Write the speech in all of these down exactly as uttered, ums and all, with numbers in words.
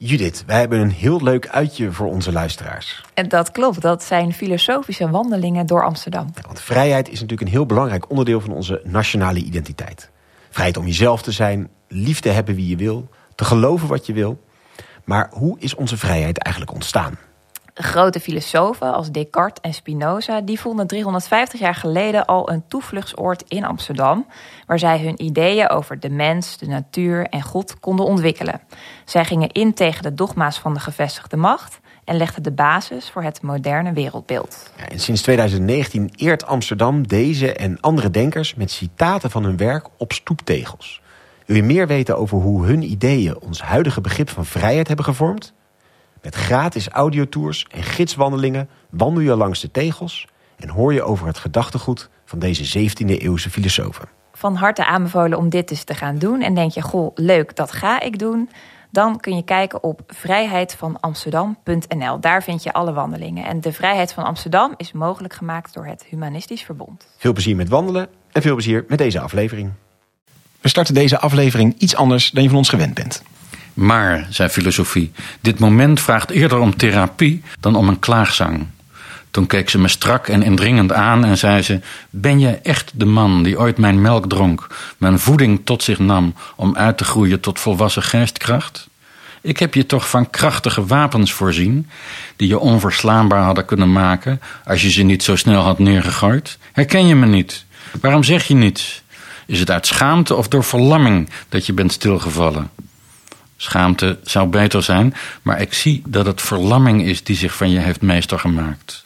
Judith, wij hebben een heel leuk uitje voor onze luisteraars. En dat klopt, dat zijn filosofische wandelingen door Amsterdam. Ja, want vrijheid is natuurlijk een heel belangrijk onderdeel van onze nationale identiteit. Vrijheid om jezelf te zijn, lief te hebben wie je wil, te geloven wat je wil. Maar hoe is onze vrijheid eigenlijk ontstaan? Grote filosofen als Descartes en Spinoza die vonden driehonderdvijftig jaar geleden al een toevluchtsoord in Amsterdam, waar zij hun ideeën over de mens, de natuur en God konden ontwikkelen. Zij gingen in tegen de dogma's van de gevestigde macht en legden de basis voor het moderne wereldbeeld. Ja, en sinds tweeduizend negentien eert Amsterdam deze en andere denkers met citaten van hun werk op stoeptegels. Wil je meer weten over hoe hun ideeën ons huidige begrip van vrijheid hebben gevormd? Met gratis audiotours en gidswandelingen wandel je langs de tegels en hoor je over het gedachtegoed van deze zeventiende eeuwse filosofen. Van harte aanbevolen om dit eens te gaan doen. En denk je, goh, leuk, dat ga ik doen. Dan kun je kijken op vrijheid van amsterdam punt n l. Daar vind je alle wandelingen. En de Vrijheid van Amsterdam is mogelijk gemaakt door het Humanistisch Verbond. Veel plezier met wandelen en veel plezier met deze aflevering. We starten deze aflevering iets anders dan je van ons gewend bent. Maar, zei filosofie, dit moment vraagt eerder om therapie dan om een klaagzang. Toen keek ze me strak en indringend aan en zei ze: ben je echt de man die ooit mijn melk dronk, mijn voeding tot zich nam om uit te groeien tot volwassen geestkracht? Ik heb je toch van krachtige wapens voorzien, die je onverslaanbaar hadden kunnen maken als je ze niet zo snel had neergegooid? Herken je me niet? Waarom zeg je niets? Is het uit schaamte of door verlamming dat je bent stilgevallen? Schaamte zou beter zijn, maar ik zie dat het verlamming is die zich van je heeft meester gemaakt.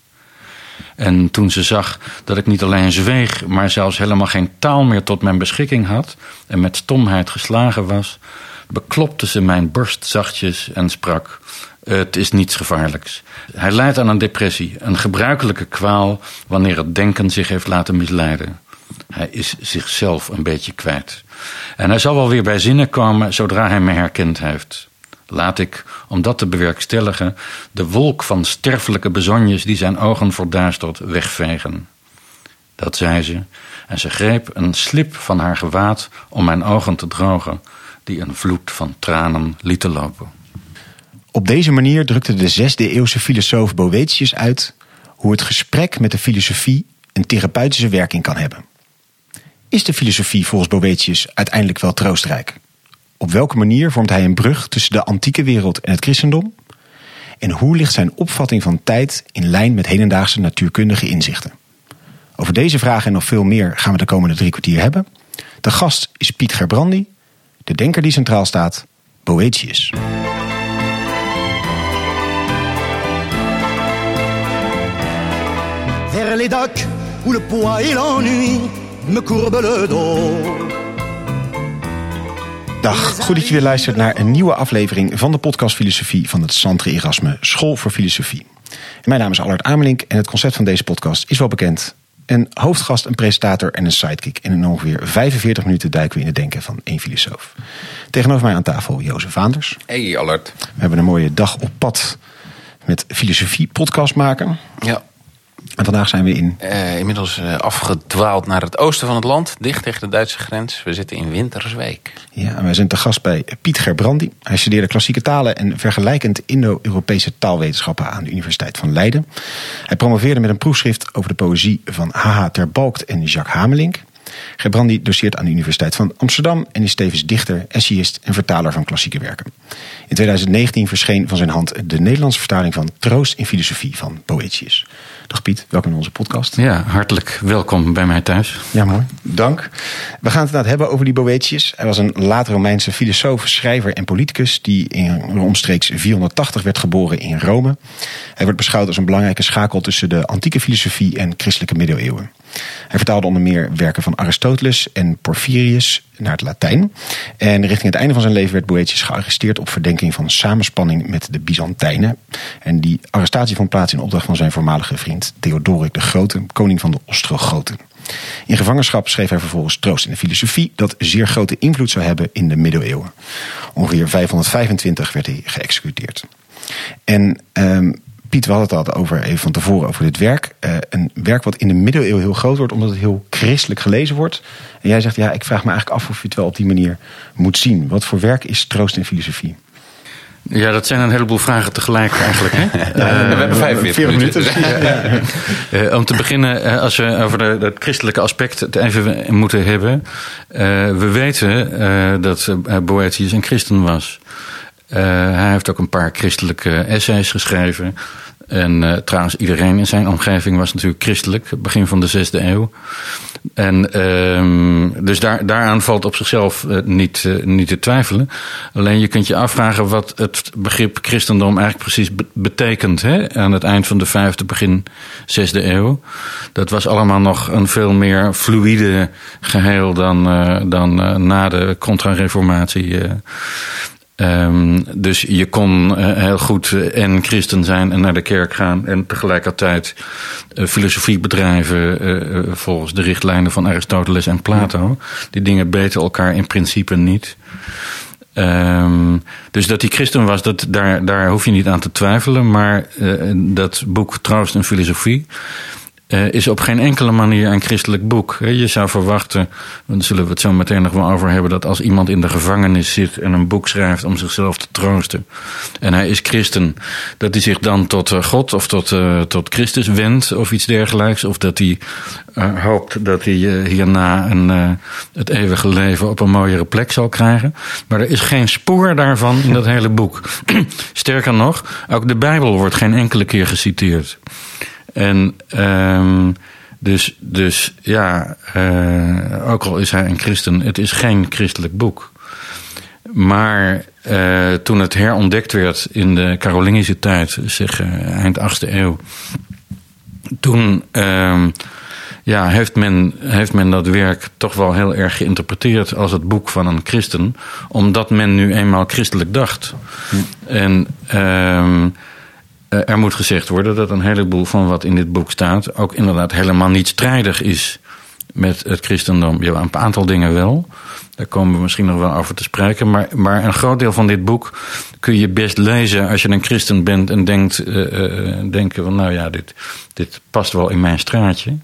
En toen ze zag dat ik niet alleen zweeg, maar zelfs helemaal geen taal meer tot mijn beschikking had en met stomheid geslagen was, beklopte ze mijn borst zachtjes en sprak: het is niets gevaarlijks. Hij lijdt aan een depressie, een gebruikelijke kwaal wanneer het denken zich heeft laten misleiden. Hij is zichzelf een beetje kwijt. En hij zal wel weer bij zinnen komen zodra hij me herkend heeft. Laat ik, om dat te bewerkstelligen, de wolk van sterfelijke bezonjes die zijn ogen verduistert wegvegen. Dat zei ze, en ze greep een slip van haar gewaad om mijn ogen te drogen, die een vloed van tranen lieten lopen. Op deze manier drukte de zesde eeuwse filosoof Boëthius uit hoe het gesprek met de filosofie een therapeutische werking kan hebben. Is de filosofie volgens Boëthius uiteindelijk wel troostrijk? Op welke manier vormt hij een brug tussen de antieke wereld en het christendom? En hoe ligt zijn opvatting van tijd in lijn met hedendaagse natuurkundige inzichten? Over deze vragen en nog veel meer gaan we de komende drie kwartier hebben. De gast is Piet Gerbrandy, de denker die centraal staat, Boëthius. Vers les docks où le poids et l'ennui me courbent le dos. Dag, goed dat je weer luistert naar een nieuwe aflevering van de podcast Filosofie van het Centre Erasme School voor Filosofie. Mijn naam is Allard Amelink en het concept van deze podcast is wel bekend. Een hoofdgast, een presentator en een sidekick. En in ongeveer vijfenveertig minuten duiken we in het denken van één filosoof. Tegenover mij aan tafel Jozef Vaanders. Hey Allard. We hebben een mooie dag op pad met filosofie podcast maken. Ja. En vandaag zijn we in... Uh, inmiddels uh, afgedwaald naar het oosten van het land, dicht tegen de Duitse grens. We zitten in Winterswijk. Ja, en wij zijn te gast bij Piet Gerbrandy. Hij studeerde klassieke talen en vergelijkend Indo-Europese taalwetenschappen aan de Universiteit van Leiden. Hij promoveerde met een proefschrift over de poëzie van H H ter Balkt en Jacques Hamelink. Gerbrandy doceert aan de Universiteit van Amsterdam en is tevens dichter, essayist en vertaler van klassieke werken. In tweeduizend negentien verscheen van zijn hand de Nederlandse vertaling van Troost in Filosofie van Boëthius. Dag Piet, welkom in onze podcast. Ja, hartelijk welkom bij mij thuis. Ja, mooi. Dank. We gaan het inderdaad hebben over die Boëthius. Hij was een later Romeinse filosoof, schrijver en politicus die in omstreeks vierhonderdtachtig werd geboren in Rome. Hij wordt beschouwd als een belangrijke schakel tussen de antieke filosofie en christelijke middeleeuwen. Hij vertaalde onder meer werken van Aristoteles en Porphyrius naar het Latijn. En richting het einde van zijn leven werd Boëthius gearresteerd op verdenking van samenspanning met de Byzantijnen. En die arrestatie vond plaats in opdracht van zijn voormalige vriend Theodoric de Grote, koning van de Ostrogoten. In gevangenschap schreef hij vervolgens Troost in de Filosofie, dat zeer grote invloed zou hebben in de middeleeuwen. Ongeveer vijfhonderdvijfentwintig werd hij geëxecuteerd. En um, Piet, we hadden het al over, even van tevoren over dit werk. Uh, een werk wat in de middeleeuwen heel groot wordt, omdat het heel christelijk gelezen wordt. En jij zegt, ja, ik vraag me eigenlijk af of je het wel op die manier moet zien. Wat voor werk is Troost in Filosofie? Ja, dat zijn een heleboel vragen tegelijk eigenlijk. Hè? Uh, we hebben vijfenveertig minuten. minuten. Ja. Uh, om te beginnen, uh, als we over de, het christelijke aspect het even moeten hebben. Uh, we weten uh, dat uh, Boëthius een christen was. Uh, hij heeft ook een paar christelijke essays geschreven. En uh, trouwens, iedereen in zijn omgeving was natuurlijk christelijk, begin van de zesde eeuw. En uh, dus daar, daaraan valt op zichzelf uh, niet, uh, niet te twijfelen. Alleen je kunt je afvragen wat het begrip christendom eigenlijk precies be- betekent. Hè? Aan het eind van de vijfde, begin zesde eeuw. Dat was allemaal nog een veel meer fluïde geheel dan, uh, dan uh, na de contra-reformatie. Uh. Um, dus je kon uh, heel goed uh, en christen zijn en naar de kerk gaan en tegelijkertijd uh, filosofie bedrijven uh, uh, volgens de richtlijnen van Aristoteles en Plato. Die dingen beten elkaar in principe niet. Um, dus dat hij christen was, dat, daar, daar hoef je niet aan te twijfelen. Maar uh, dat boek Troost en Filosofie Uh, is op geen enkele manier een christelijk boek. Je zou verwachten, daar zullen we het zo meteen nog wel over hebben, dat als iemand in de gevangenis zit en een boek schrijft om zichzelf te troosten, en hij is christen, dat hij zich dan tot God of tot, uh, tot Christus wendt of iets dergelijks, of dat hij uh, hoopt dat hij uh, hierna een, uh, het eeuwige leven op een mooiere plek zal krijgen. Maar er is geen spoor daarvan in dat hele boek. Sterker nog, ook de Bijbel wordt geen enkele keer geciteerd. En um, dus, dus ja, uh, ook al is hij een christen, het is geen christelijk boek. Maar uh, toen het herontdekt werd in de Carolingische tijd, zeg uh, eind achtste eeuw, toen uh, ja, heeft, men, heeft men dat werk toch wel heel erg geïnterpreteerd als het boek van een christen, omdat men nu eenmaal christelijk dacht. Hm. En um, er moet gezegd worden dat een heleboel van wat in dit boek staat ook inderdaad helemaal niet strijdig is met het christendom. Ja, een aantal dingen wel. Daar komen we misschien nog wel over te spreken. Maar, maar een groot deel van dit boek kun je best lezen als je een christen bent en denkt, uh, uh, denken van nou ja, dit, dit past wel in mijn straatje.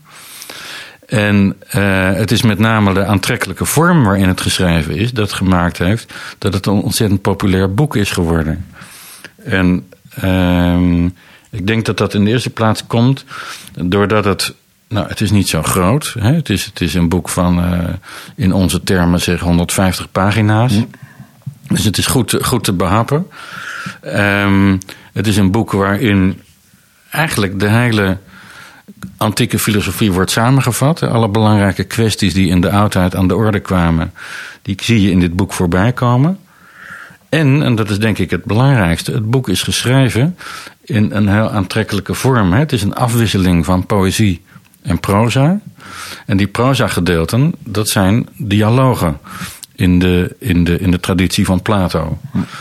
En uh, het is met name de aantrekkelijke vorm waarin het geschreven is, dat gemaakt heeft dat het een ontzettend populair boek is geworden. En Uh, ik denk dat dat in de eerste plaats komt doordat het, nou, het is niet zo groot. Hè? Het is, het is een boek van, uh, in onze termen zeg, honderdvijftig pagina's. Mm. Dus het is goed, goed te behappen. Um, het is een boek waarin eigenlijk de hele antieke filosofie wordt samengevat. Alle belangrijke kwesties die in de oudheid aan de orde kwamen, die zie je in dit boek voorbij komen. En, en dat is denk ik het belangrijkste, het boek is geschreven in een heel aantrekkelijke vorm. Hè? Het is een afwisseling van poëzie en proza. En die proza-gedeelten, dat zijn dialogen in de, in de, in de traditie van Plato.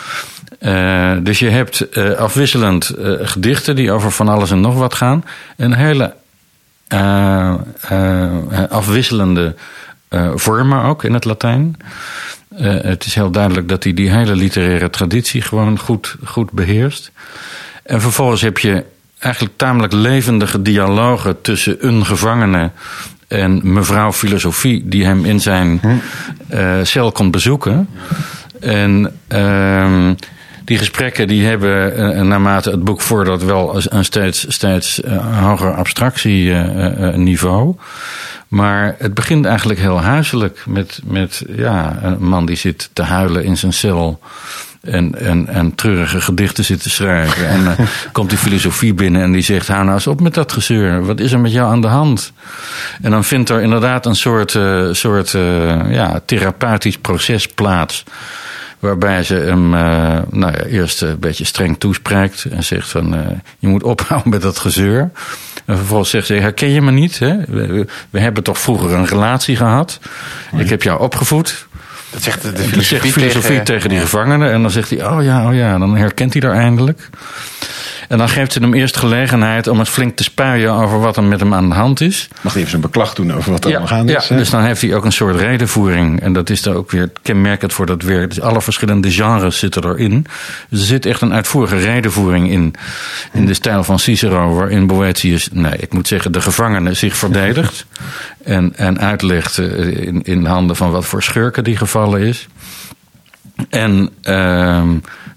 Uh, dus je hebt uh, afwisselend uh, gedichten die over van alles en nog wat gaan. Een hele uh, uh, afwisselende uh, vormen ook in het Latijn. Uh, het is heel duidelijk dat hij die hele literaire traditie gewoon goed, goed beheerst. En vervolgens heb je eigenlijk tamelijk levendige dialogen tussen een gevangene en mevrouw Filosofie, die hem in zijn uh, cel komt bezoeken. En uh, die gesprekken die hebben uh, naarmate het boek vordert wel een steeds, steeds uh, hoger abstractieniveau. Uh, Maar het begint eigenlijk heel huiselijk met, met ja, een man die zit te huilen in zijn cel en, en, en treurige gedichten zit te schrijven. En uh, komt die filosofie binnen en die zegt, hou nou eens op met dat gezeur. Wat is er met jou aan de hand? En dan vindt er inderdaad een soort, uh, soort uh, ja, therapeutisch proces plaats, waarbij ze hem uh, nou ja, eerst een beetje streng toespreekt en zegt van, uh, je moet ophouden met dat gezeur. En vervolgens zegt ze, herken je me niet? Hè? We, we hebben toch vroeger een relatie gehad? Ik heb jou opgevoed. Dat zegt de, de filosofie, zegt filosofie tegen, tegen die ja. gevangenen. En dan zegt hij, oh ja, oh ja, dan herkent hij er eindelijk. En dan geeft ze hem eerst gelegenheid om het flink te spuien over wat er met hem aan de hand is. Mag hij even zijn beklag doen over wat er ja, aan de hand is? Ja, dus dan heeft hij ook een soort redenvoering. En dat is dan ook weer kenmerkend voor dat werk. Dus alle verschillende genres zitten erin. Dus er zit echt een uitvoerige redenvoering in. In de stijl van Cicero, waarin Boëthius, nee, ik moet zeggen, de gevangene zich verdedigt. en, en uitlegt in, in handen van wat voor schurken die gevallen is. En uh,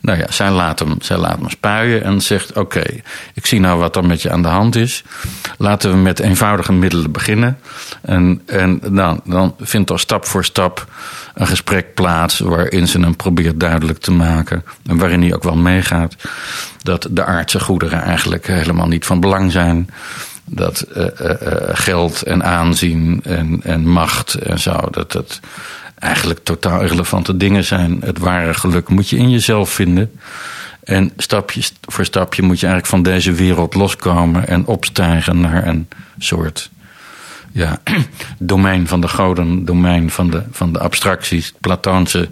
Nou ja, zij laat hem, zij laat hem spuien en zegt... oké, okay, ik zie nou wat er met je aan de hand is. Laten we met eenvoudige middelen beginnen. En, en nou, dan vindt er stap voor stap een gesprek plaats... waarin ze hem probeert duidelijk te maken... en waarin hij ook wel meegaat... dat de aardse goederen eigenlijk helemaal niet van belang zijn... dat uh, uh, geld en aanzien en, en macht en zo... dat dat eigenlijk totaal irrelevante dingen zijn. Het ware geluk moet je in jezelf vinden. En stapje voor stapje moet je eigenlijk van deze wereld loskomen... en opstijgen naar een soort ja, domein van de goden... domein van de, van de abstracties, het Platoonse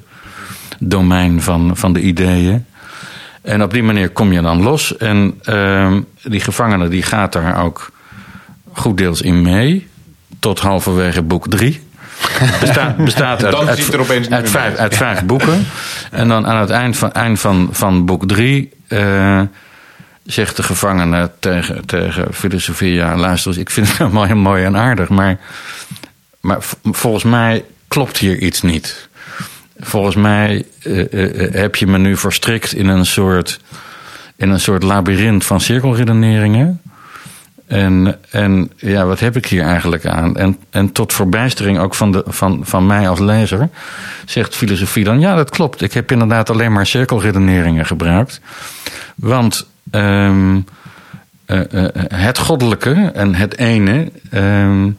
domein van, van de ideeën... En op die manier kom je dan los. En uh, die gevangene die gaat daar ook goed deels in mee. Tot halverwege boek drie. Bestaat, bestaat uit, uit, uit, uit, vijf, uit vijf boeken. En dan aan het eind van, eind van, van boek drie... Uh, zegt de gevangene tegen, tegen filosofie... ja, luister eens, ik vind het allemaal heel mooi en aardig... maar, maar volgens mij klopt hier iets niet... Volgens mij uh, uh, heb je me nu verstrikt in een soort, in een soort labyrint van cirkelredeneringen. En, en ja, wat heb ik hier eigenlijk aan? En, en tot verbijstering ook van, de, van, van mij als lezer zegt filosofie dan... ja, dat klopt, ik heb inderdaad alleen maar cirkelredeneringen gebruikt. Want um, uh, uh, het goddelijke en het ene um,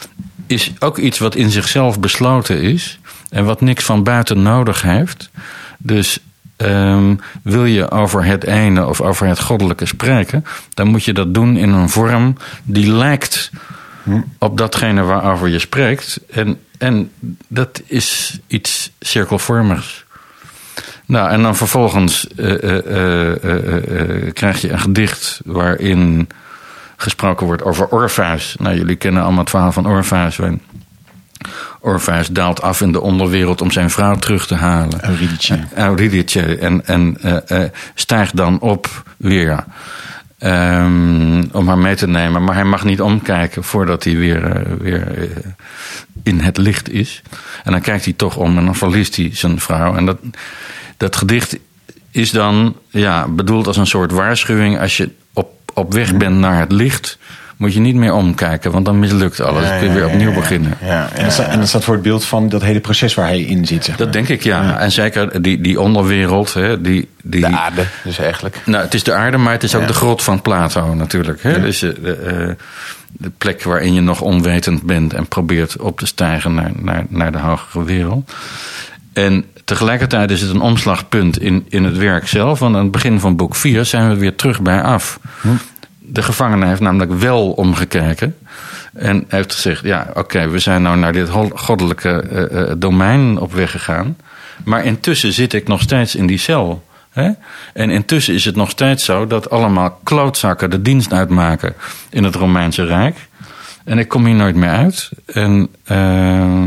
is ook iets wat in zichzelf besloten is... en wat niks van buiten nodig heeft. Dus um, wil je over het ene of over het goddelijke spreken... dan moet je dat doen in een vorm die lijkt op datgene waarover je spreekt. En, en dat is iets cirkelvormigs. Nou, en dan vervolgens uh, uh, uh, uh, uh, krijg je een gedicht waarin gesproken wordt over Orpheus. Nou, jullie kennen allemaal het verhaal van Orpheus... Orpheus daalt af in de onderwereld om zijn vrouw terug te halen. Eurydice. Eurydice. En, en uh, uh, stijgt dan op weer um, om haar mee te nemen. Maar hij mag niet omkijken voordat hij weer, uh, weer uh, in het licht is. En dan kijkt hij toch om en dan verliest hij zijn vrouw. En dat, dat gedicht is dan ja, bedoeld als een soort waarschuwing. Als je op, op weg bent naar het licht... moet je niet meer omkijken, want dan mislukt alles. Dan kun je weer opnieuw beginnen. Ja, ja. En, dat staat, en dat staat voor het beeld van dat hele proces waar hij in zit. Zeg maar. Dat denk ik, ja. ja. En zeker die, die onderwereld. Hè, die, die, de aarde, dus eigenlijk. Nou, het is de aarde, maar het is ook ja. de grot van Plato natuurlijk. Hè? Ja. Dus uh, de, de plek waarin je nog onwetend bent... en probeert op te stijgen naar, naar, naar de hogere wereld. En tegelijkertijd is het een omslagpunt in, in het werk zelf. Want aan het begin van boek vier zijn we weer terug bij af... Hm. De gevangene heeft namelijk wel omgekeken. En heeft gezegd, ja, oké, okay, we zijn nou naar dit goddelijke uh, domein op weg gegaan. Maar intussen zit ik nog steeds in die cel. Hè? En intussen is het nog steeds zo dat allemaal klootzakken de dienst uitmaken in het Romeinse Rijk. En ik kom hier nooit meer uit. En... Uh,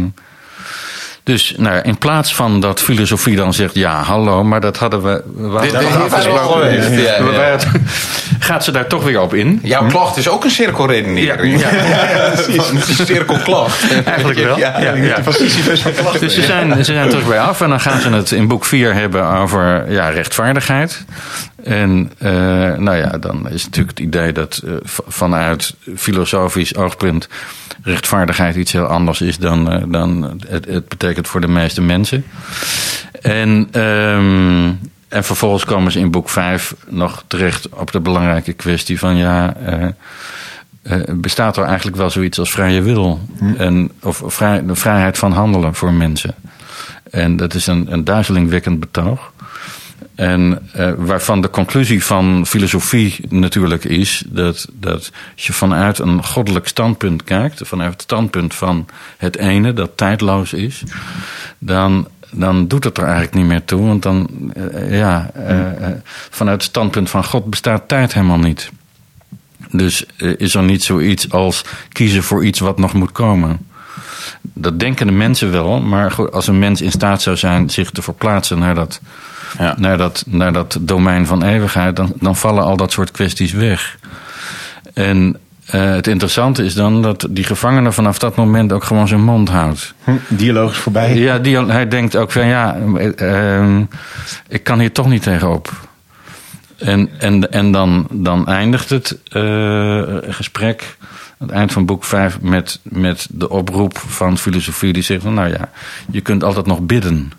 Dus nou, in plaats van dat filosofie dan zegt... ja, hallo, maar dat hadden we... we dit, dit afgesproken. Ja, ja. Gaat ze daar toch weer op in? Jouw klacht is ook een cirkelredenering. Ja, ja. ja, ja, een cirkelklacht. Eigenlijk wel. Ja, ja, ja. Ja. Dus ze zijn, ze zijn terug bij af. En dan gaan ze het in boek vier hebben over ja, rechtvaardigheid. En uh, nou ja, dan is natuurlijk het idee dat uh, vanuit filosofisch oogpunt... rechtvaardigheid iets heel anders is dan, uh, dan het, het betekent voor de meeste mensen. En, um, en vervolgens komen ze in boek vijf nog terecht op de belangrijke kwestie van... ja, uh, uh, bestaat er eigenlijk wel zoiets als vrije wil? Hm. En, of vrij, de vrijheid van handelen voor mensen. En dat is een, een duizelingwekkend betoog. En uh, waarvan de conclusie van filosofie natuurlijk is... Dat, dat als je vanuit een goddelijk standpunt kijkt... vanuit het standpunt van het ene dat tijdloos is... dan, dan doet het er eigenlijk niet meer toe. Want dan, uh, ja, uh, uh, vanuit het standpunt van God bestaat tijd helemaal niet. Dus uh, is er niet zoiets als kiezen voor iets wat nog moet komen... Dat denken de mensen wel, maar goed, als een mens in staat zou zijn... zich te verplaatsen naar dat... Ja. Naar, dat, naar dat domein van eeuwigheid... Dan, dan vallen al dat soort kwesties weg. En uh, het interessante is dan dat die gevangene vanaf dat moment ook gewoon zijn mond houdt. Hm, dialoog is voorbij. Ja, die, hij denkt ook van ja, uh, ik kan hier toch niet tegenop. En, en, en dan, dan eindigt het uh, gesprek, aan het eind van boek vijf, met, met de oproep van filosofie die zegt van nou ja, je kunt altijd nog bidden.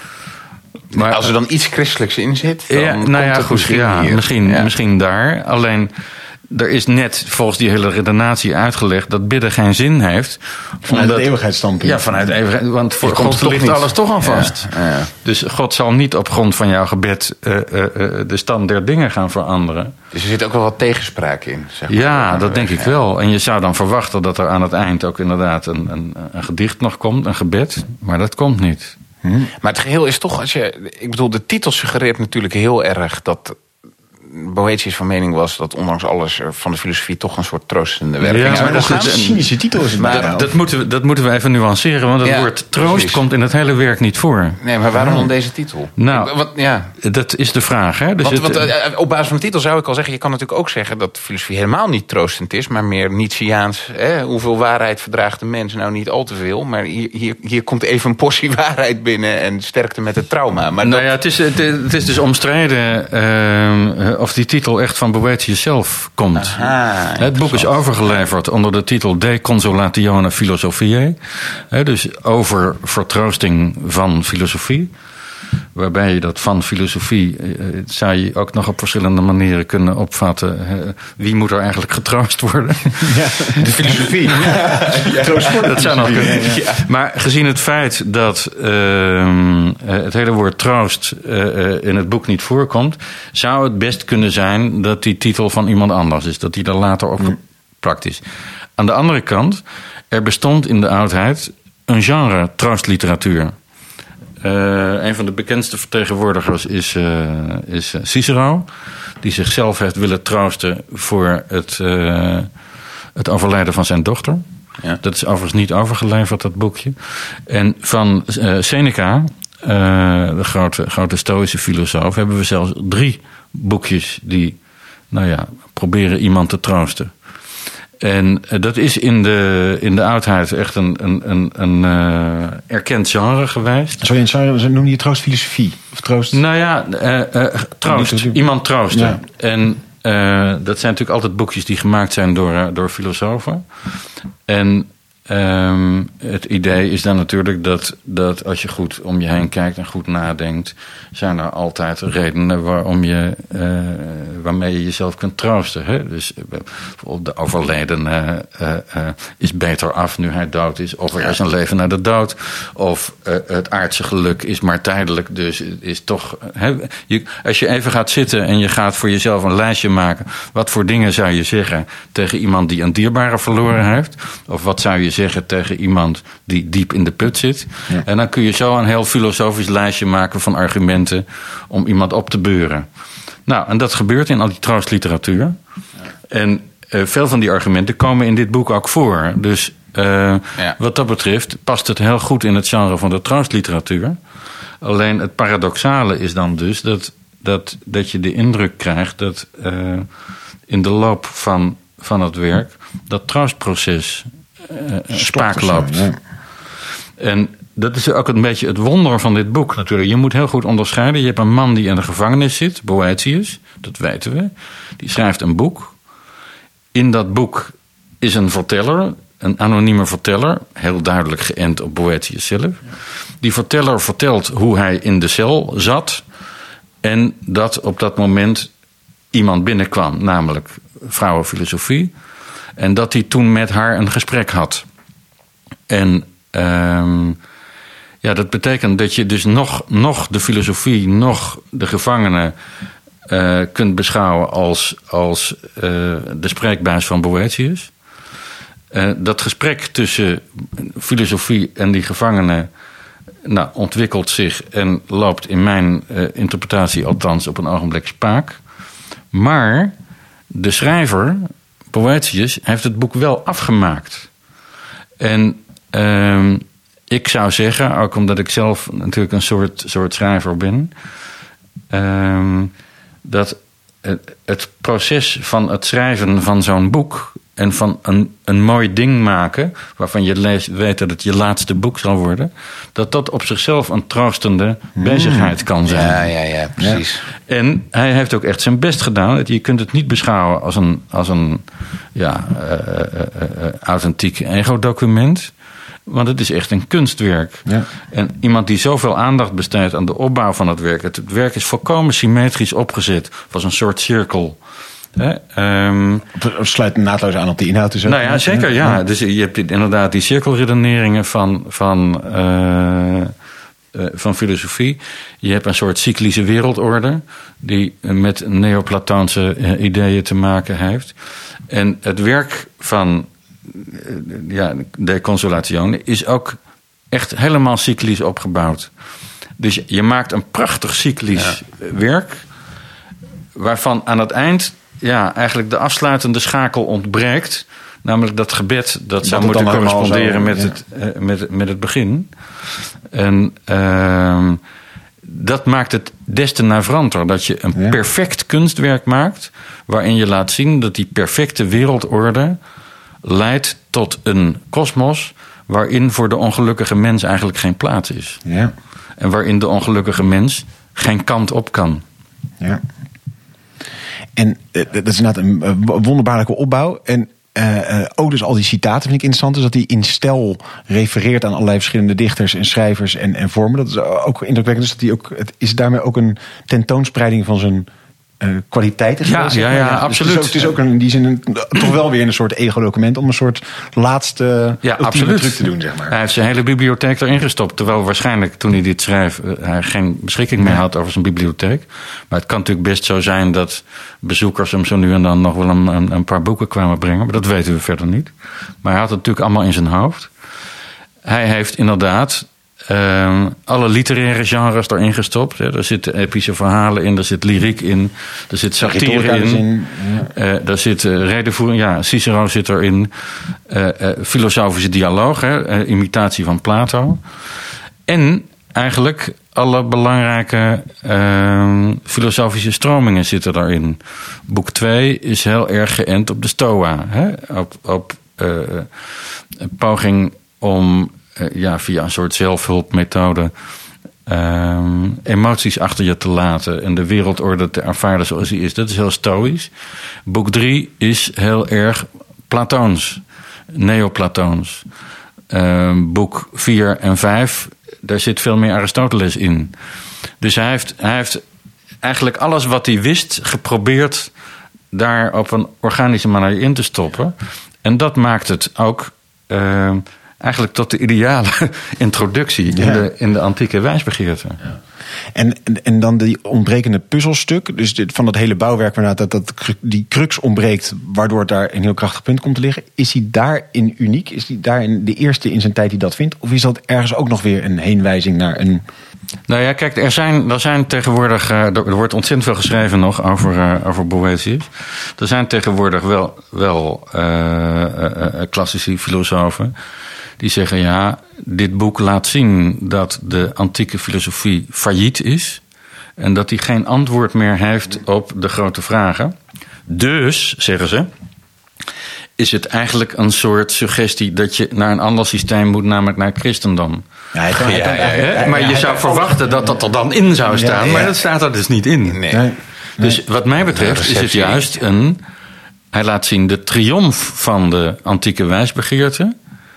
Maar als er dan iets christelijks in zit, dan ja, komt nou ja, het goed, misschien ja, hier. misschien, Ja. misschien daar. Alleen, er is net volgens die hele redenatie uitgelegd dat bidden geen zin heeft. Vanuit omdat, het eeuwigheidsstandpunt. Ja, vanuit eeuwigheid. Want voor Je komt God toch ligt niet. alles toch al vast. Ja, ja. Dus God zal niet op grond van jouw gebed uh, uh, uh, de stand der dingen gaan veranderen. Dus er zit ook wel wat tegenspraak in. Zeg maar. Ja, dat denk ik Ja. wel. En je zou dan verwachten dat er aan het eind ook inderdaad een, een, een gedicht nog komt, een gebed. Maar dat komt niet. Maar het geheel is toch, als je, ik bedoel, de titel suggereert natuurlijk heel erg dat Boëthius van mening was dat ondanks alles er van de filosofie toch een soort troostende werking Ja, zou maar dat is gaan. het- Een cynische titel is het Maar bijna. Dat, dat, moeten we, dat moeten we even nuanceren, want het Ja, woord troost precies. komt in het hele werk niet voor. Nee, maar waarom dan deze titel? Nou, Ik- wat, ja. Dat is de vraag, hè? Dus Want, het- want, eh, op basis van de titel zou ik al zeggen, je kan natuurlijk ook zeggen dat filosofie helemaal niet troostend is, maar meer Nietzscheaans. Hè? Hoeveel waarheid verdraagt de mens? Nou, niet al te veel, maar hier, hier, hier komt even een portie waarheid binnen en sterkte met het trauma. Maar nou dat- ja, het is, het, het is dus omstreden uh, of die titel echt van Boëthius zelf komt. Aha, het boek is overgeleverd onder de titel De Consolatione Philosophiae. Hè, dus over vertroosting van filosofie. Waarbij je dat van filosofie, uh, zou je ook nog op verschillende manieren kunnen opvatten. Uh, wie moet er eigenlijk getroost worden? Ja, de filosofie. Ja. Troost voor de Dat zou nog filosofie. kunnen. Ja. Maar gezien het feit dat uh, het hele woord troost uh, in het boek niet voorkomt, zou het best kunnen zijn dat die titel van iemand anders is. Dat die er later op geplakt is. Aan de andere kant, er bestond in de oudheid een genre troostliteratuur. Uh, een van de bekendste vertegenwoordigers is, uh, is Cicero, die zichzelf heeft willen troosten voor het, uh, het overlijden van zijn dochter. Ja. Dat is overigens niet overgeleverd, dat boekje. En van uh, Seneca, uh, de grote, grote Stoïsche filosoof, hebben we zelfs drie boekjes die, nou ja, proberen iemand te troosten. En uh, dat is in de, in de oudheid echt een, een, een, een uh, erkend genre geweest. Sorry, sorry, noem je het troostfilosofie? Of troost? Nou ja, uh, uh, troost. Iemand troosten. Ja. En uh, dat zijn natuurlijk altijd boekjes die gemaakt zijn door, uh, door filosofen. En um, het idee is dan natuurlijk dat, dat als je goed om je heen kijkt en goed nadenkt, zijn er altijd redenen waarom je, uh, waarmee je jezelf kunt troosten. Hè? Dus uh, bijvoorbeeld de overledene uh, uh, is beter af nu hij dood is. Of er is een leven na de dood. Of uh, het aardse geluk is maar tijdelijk. Dus is toch. Hè? Je, als je even gaat zitten en je gaat voor jezelf een lijstje maken. Wat voor dingen zou je zeggen tegen iemand die een dierbare verloren heeft? Of wat zou je zeggen tegen iemand die diep in de put zit? Ja. En dan kun je zo een heel filosofisch lijstje maken van argumenten om iemand op te beuren. Nou, en dat gebeurt in al die troostliteratuur. Ja. En uh, veel van die argumenten komen in dit boek ook voor. Dus uh, ja. wat dat betreft past het heel goed in het genre van de troostliteratuur. Alleen het paradoxale is dan dus dat, dat, dat je de indruk krijgt dat uh, in de loop van, van het werk dat troostproces uh, spaak loopt. Ja. En dat is ook een beetje het wonder van dit boek natuurlijk. Je moet heel goed onderscheiden. Je hebt een man die in de gevangenis zit, Boëthius, dat weten we. Die schrijft een boek. In dat boek is een verteller, een anonieme verteller, heel duidelijk geënt op Boëthius zelf. Die verteller vertelt hoe hij in de cel zat en dat op dat moment iemand binnenkwam, namelijk vrouwenfilosofie. En dat hij toen met haar een gesprek had. En um, ja, dat betekent dat je dus nog, nog de filosofie, nog de gevangenen uh, kunt beschouwen als, als uh, de spreekbuis van Boëthius. Uh, dat gesprek tussen filosofie en die gevangenen nou, ontwikkelt zich en loopt in mijn uh, interpretatie althans op een ogenblik spaak. Maar de schrijver, Boëthius, heeft het boek wel afgemaakt. En uh, ik zou zeggen, ook omdat ik zelf natuurlijk een soort, soort schrijver ben, uh, dat het proces van het schrijven van zo'n boek en van een, een mooi ding maken, waarvan je leest, weet dat het je laatste boek zal worden, dat dat op zichzelf een troostende bezigheid kan zijn. Ja, ja, ja, precies. Ja. En hij heeft ook echt zijn best gedaan. Je kunt het niet beschouwen als een, als een ja, uh, uh, uh, authentiek ego-document. Want het is echt een kunstwerk. Ja. En iemand die zoveel aandacht besteedt aan de opbouw van het werk. Het, het werk is volkomen symmetrisch opgezet. Het was een soort cirkel. Hè? Um, het sluit naadloos aan op de inhoud. Dus nou ja, zeker. Ja. Dus je hebt inderdaad die cirkelredeneringen van, van, uh, uh, van filosofie. Je hebt een soort cyclische wereldorde. Die met neoplatoonse uh, ideeën te maken heeft. En het werk van ja, de Consolatione is ook echt helemaal cyclisch opgebouwd. Dus je, je maakt een prachtig cyclisch ja. werk, waarvan aan het eind ja, eigenlijk de afsluitende schakel ontbreekt. Namelijk dat gebed dat, dat zou moeten corresponderen zo, met, ja. het, uh, met, met het begin. En uh, dat maakt het des te navranter. Dat je een ja. perfect kunstwerk maakt, waarin je laat zien dat die perfecte wereldorde leidt tot een kosmos waarin voor de ongelukkige mens eigenlijk geen plaats is. Ja. En waarin de ongelukkige mens geen kant op kan. Ja. En uh, dat is inderdaad een uh, wonderbaarlijke opbouw. En uh, uh, ook dus al die citaten vind ik interessant. Dus dat hij in stijl refereert aan allerlei verschillende dichters en schrijvers en, en vormen. Dat is ook indrukwekkend. Dus dat hij ook, het is daarmee ook een tentoonspreiding van zijn Uh, kwaliteiten. Ja, ja, ja, ja, absoluut. Dus het is ook, het is ook een, in die zin een, toch wel weer een soort ego-document om een soort laatste ja, absoluut. truc te doen, zeg maar. Hij heeft zijn hele bibliotheek erin gestopt. Terwijl waarschijnlijk toen hij dit schreef uh, hij geen beschikking meer had over zijn bibliotheek. Maar het kan natuurlijk best zo zijn dat bezoekers hem zo nu en dan nog wel een, een, een paar boeken kwamen brengen. Maar dat weten we verder niet. Maar hij had het natuurlijk allemaal in zijn hoofd. Hij heeft inderdaad Uh, alle literaire genres erin gestopt. Hè. Er zitten epische verhalen in, er zit lyriek in, er zit satire in, in ja. uh, er zit uh, redenvoering, ja, Cicero zit erin, uh, uh, filosofische dialoog, hè, uh, imitatie van Plato. En eigenlijk alle belangrijke uh, filosofische stromingen zitten daarin. Boek twee is heel erg geënt op de Stoa, hè, op, op uh, een poging om Uh, ja, via een soort zelfhulpmethode uh, emoties achter je te laten en de wereldorde te ervaren zoals die is. Dat is heel stoïsch. Boek drie is heel erg Platoons, neoplatoons. Uh, boek vier en vijf, daar zit veel meer Aristoteles in. Dus hij heeft, hij heeft eigenlijk alles wat hij wist geprobeerd daar op een organische manier in te stoppen. En dat maakt het ook Uh, eigenlijk tot de ideale introductie ja. in, de, in de antieke wijsbegeerte. Ja. En, en, en dan die ontbrekende puzzelstuk, dus dit, van dat hele bouwwerk waarna dat, dat die crux ontbreekt, waardoor het daar een heel krachtig punt komt te liggen. Is hij daarin uniek? Is hij daarin de eerste in zijn tijd die dat vindt? Of is dat ergens ook nog weer een heenwijzing naar een... Nou ja, kijk, er zijn, er zijn tegenwoordig, uh, er wordt ontzettend veel geschreven nog over, uh, over Boëthius. Er zijn tegenwoordig wel, wel uh, uh, uh, klassici filosofen die zeggen, ja, dit boek laat zien dat de antieke filosofie failliet is en dat hij geen antwoord meer heeft op de grote vragen. Dus, zeggen ze, is het eigenlijk een soort suggestie dat je naar een ander systeem moet, namelijk naar het christendom. Ja, hij kan, hij kan, ja, ja, ja, maar je ja, zou verwachten dat dat er dan in zou staan, ja, ja. maar dat staat er dus niet in. Nee. Nee. Dus wat mij betreft is het juist een... Hij laat zien de triomf van de antieke wijsbegeerte,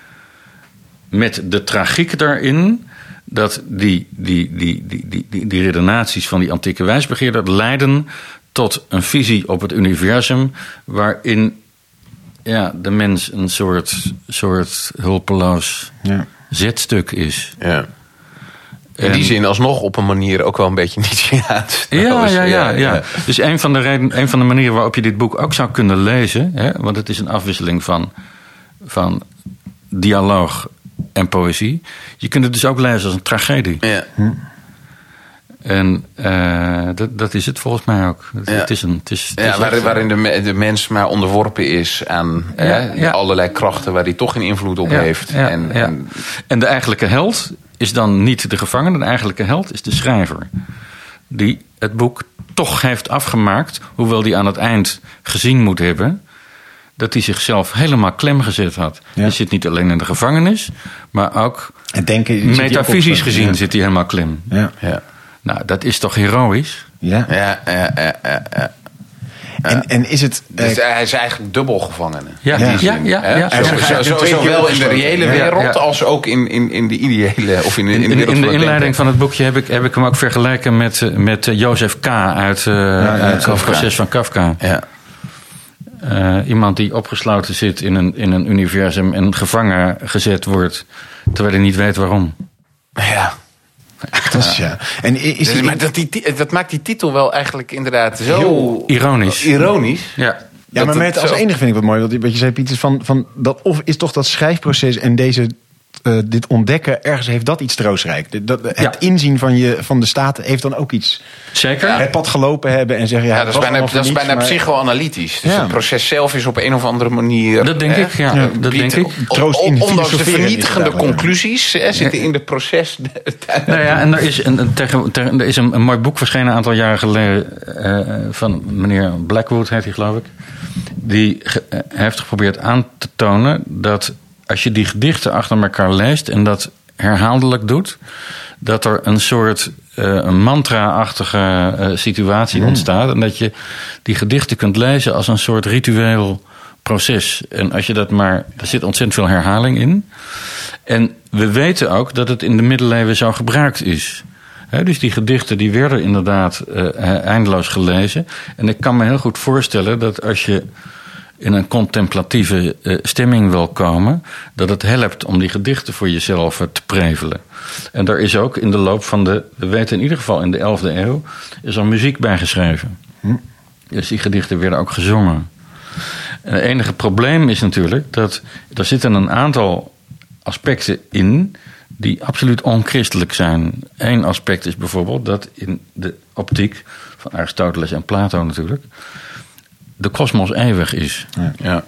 met de tragiek daarin dat die, die, die, die, die, die, die redenaties van die antieke wijsbegeerder leiden tot een visie op het universum waarin ja, de mens een soort, soort hulpeloos ja. zetstuk is. Ja. In die zin alsnog op een manier ook wel een beetje Nietzscheaans. Ja, ja, ja, ja, ja. Dus een van, de reden, een van de manieren waarop je dit boek ook zou kunnen lezen, hè, want het is een afwisseling van, van dialoog en poëzie. Je kunt het dus ook lezen als een tragedie. Ja. Hm. En uh, dat, dat is het volgens mij ook. Het, ja. het is een, het is, het ja, is waar, waarin de, de mens maar onderworpen is aan ja, eh, ja. allerlei krachten waar hij toch geen invloed op ja, heeft. Ja, en, ja. en, en de eigenlijke held is dan niet de gevangene. De eigenlijke held is de schrijver. Die het boek toch heeft afgemaakt, hoewel die aan het eind gezien moet hebben dat hij zichzelf helemaal klem gezet had. Ja. Hij zit niet alleen in de gevangenis, maar ook En denken, zit hij ook metafysisch op- gezien ja. zit hij helemaal klem. Ja. Ja. Nou, dat is toch heroïs? Ja. Ja, ja, ja, ja, ja. En, en is het... eh, Dus hij is eigenlijk dubbel gevangene. Ja, In die ja, zin, ja, hè? ja. Zo- Hij zo- is zo- eigenlijk twee keer Zowel in de opgesloten. reële Ja, wereld ja. als ook in, in, in de ideële... Of in, de- in, de In, in, wereld in van de het inleiding denken. van het boekje heb ik, heb ik hem ook vergeleken met, eh, met eh, Jozef K. uit, uh, ja, uit het Kafka. proces van Kafka. Ja. Uh, iemand die opgesloten zit in een, in een universum en gevangen gezet wordt, terwijl hij niet weet waarom. Ja. fantastisch, ja. En i- is Dus, die, maar dat, die, ti- dat maakt die titel wel eigenlijk inderdaad zo... Heel ironisch. Ironisch. Ja. ja, dat maar het met als zo- enige vind ik wat mooi, wat, wat je zei, Piet, is van, van dat of is toch dat schrijfproces en deze, eh, dit ontdekken, ergens heeft dat iets troostrijk. Dat, dat- het Ja. inzien van, je, van de staat heeft dan ook iets. Zeker? Het pad gelopen hebben en zeggen, ja, Ja, het dat is was bijna, allemaal voor dat is niets, bijna maar- psychoanalytisch. Dus Ja. het proces zelf is op een of andere manier... Dat denk hè, ik, ja. Ja. Dat biedt denk ik. o- Troost o- in Ondanks de filosoferen vernietigende is het daar, conclusies hè, zitten in het proces... Nou ja, en er is een, een, tegen, tegen- er is een, een mooi boek verschenen een aantal jaren geleden eh, van meneer Blackwood, heet hij geloof ik. Die ge- eh, heeft geprobeerd aan te tonen dat als je die gedichten achter elkaar leest en dat herhaaldelijk doet, dat er een soort eh, een mantra-achtige eh, situatie ontstaat. En dat je die gedichten kunt lezen als een soort ritueel proces. En als je dat maar, er zit ontzettend veel herhaling in. En we weten ook dat het in de middeleeuwen zo gebruikt is. He, dus die gedichten die werden inderdaad uh, eindeloos gelezen. En ik kan me heel goed voorstellen dat als je in een contemplatieve uh, stemming wil komen, dat het helpt om die gedichten voor jezelf uh, te prevelen. En daar is ook in de loop van de, we weten in ieder geval in de elfde eeuw, is er muziek bij geschreven. Hm? Dus die gedichten werden ook gezongen. En het enige probleem is natuurlijk dat er zitten een aantal aspecten in die absoluut onchristelijk zijn. Eén aspect is bijvoorbeeld dat in de optiek van Aristoteles en Plato natuurlijk de kosmos eeuwig is. Ja. Ja.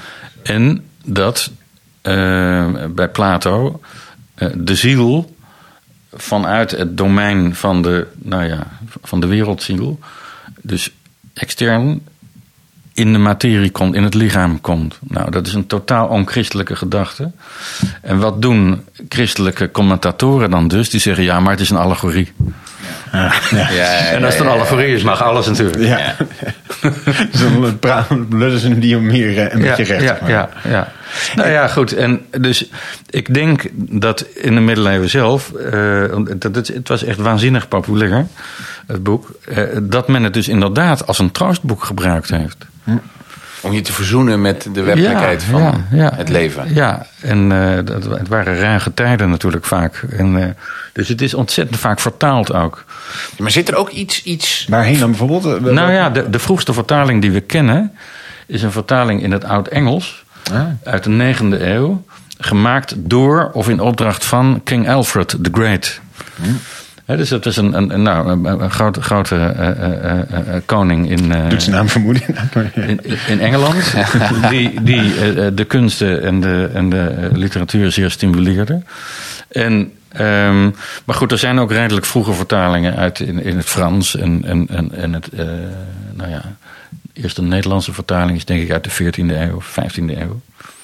En dat uh, bij Plato uh, de ziel vanuit het domein van de, nou ja, van de wereldziel, dus extern in de materie komt, in het lichaam komt. Nou, dat is een totaal onchristelijke gedachte. En wat doen christelijke commentatoren dan dus? Die zeggen, ja, maar het is een allegorie. Ja, ja. Ja, ja, En als het een allegorie is, mag alles natuurlijk. Ja. Dus dan pra- lullen ze die om meer eh, een beetje recht. Ja, maar. ja, ja. Nou ja, goed. En dus ik denk dat in de middeleeuwen zelf, uh, dat het, het was echt waanzinnig populair, het boek, uh, dat men het dus inderdaad als een troostboek gebruikt heeft. Om je te verzoenen met de werkelijkheid Ja, van ja, ja. het leven. Ja, en uh, dat, het waren ruige tijden natuurlijk vaak. En, uh, dus het is ontzettend vaak vertaald ook. Maar zit er ook iets... iets... Waarheen dan bijvoorbeeld? Eh, Nou welke- ja, de, de vroegste vertaling die we kennen is een vertaling in het Oud-Engels Ah. uit de negende eeuw, gemaakt door of in opdracht van King Alfred the Great. Hm. He, dus dat is een, een, een, nou, een, een grote, grote uh, uh, uh, uh, koning in, uh, Doet zijn naam vermoeden. in, in Engeland, die, die uh, de kunsten en de, en de uh, literatuur zeer stimuleerde. En, um, maar goed, er zijn ook redelijk vroege vertalingen uit in, in het Frans en, en, en, en het, uh, nou ja, eerst een Nederlandse vertaling is denk ik uit de veertiende eeuw of vijftiende eeuw.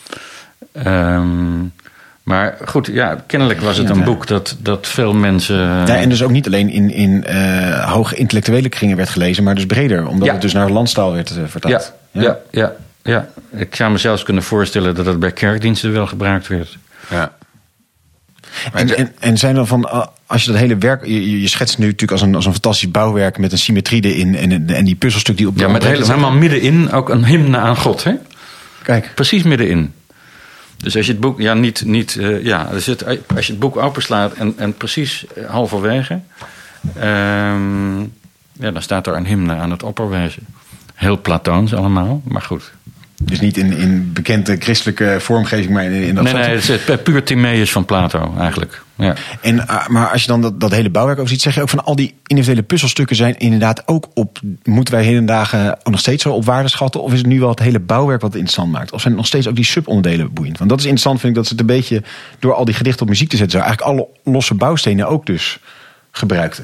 Um, maar goed, ja, kennelijk was het een Ja. boek dat, dat veel mensen... Ja, en dus ook niet alleen in, in uh, hoge intellectuele kringen werd gelezen, maar dus breder, omdat Ja. het dus naar landstaal werd uh, vertaald. Ja, ja, ja, ja. Ik zou me zelfs kunnen voorstellen dat het bij kerkdiensten wel gebruikt werd. Ja. En, en, en zijn er van, uh, als je dat hele werk, je, je schetst nu natuurlijk als een, als een fantastisch bouwwerk met een symmetrie erin en, en die puzzelstuk die op de Ja, met omtrek hele, zit. helemaal middenin ook een hymne aan God, hè? Kijk. Precies middenin. Dus als je het boek, ja, niet, niet uh, ja, er zit, als je het boek openslaat en, en precies uh, halverwege, um, ja, dan staat er een hymne aan het opperwezen. Heel Platoons allemaal, maar goed. Dus niet in, in bekende christelijke vormgeving, maar in, in dat Nee, soort- nee, het is puur Timaeus van Plato eigenlijk. Ja. En, uh, maar als je dan dat, dat hele bouwwerk over ziet, zeg je ook van al die individuele puzzelstukken zijn inderdaad ook op, moeten wij heden dagen nog steeds zo op waarde schatten? Of is het nu wel het hele bouwwerk wat het interessant maakt? Of zijn het nog steeds ook die subonderdelen boeiend? Want dat is interessant, vind ik, dat ze het een beetje door al die gedichten op muziek te zetten, zo eigenlijk alle losse bouwstenen ook dus gebruikten. Ja,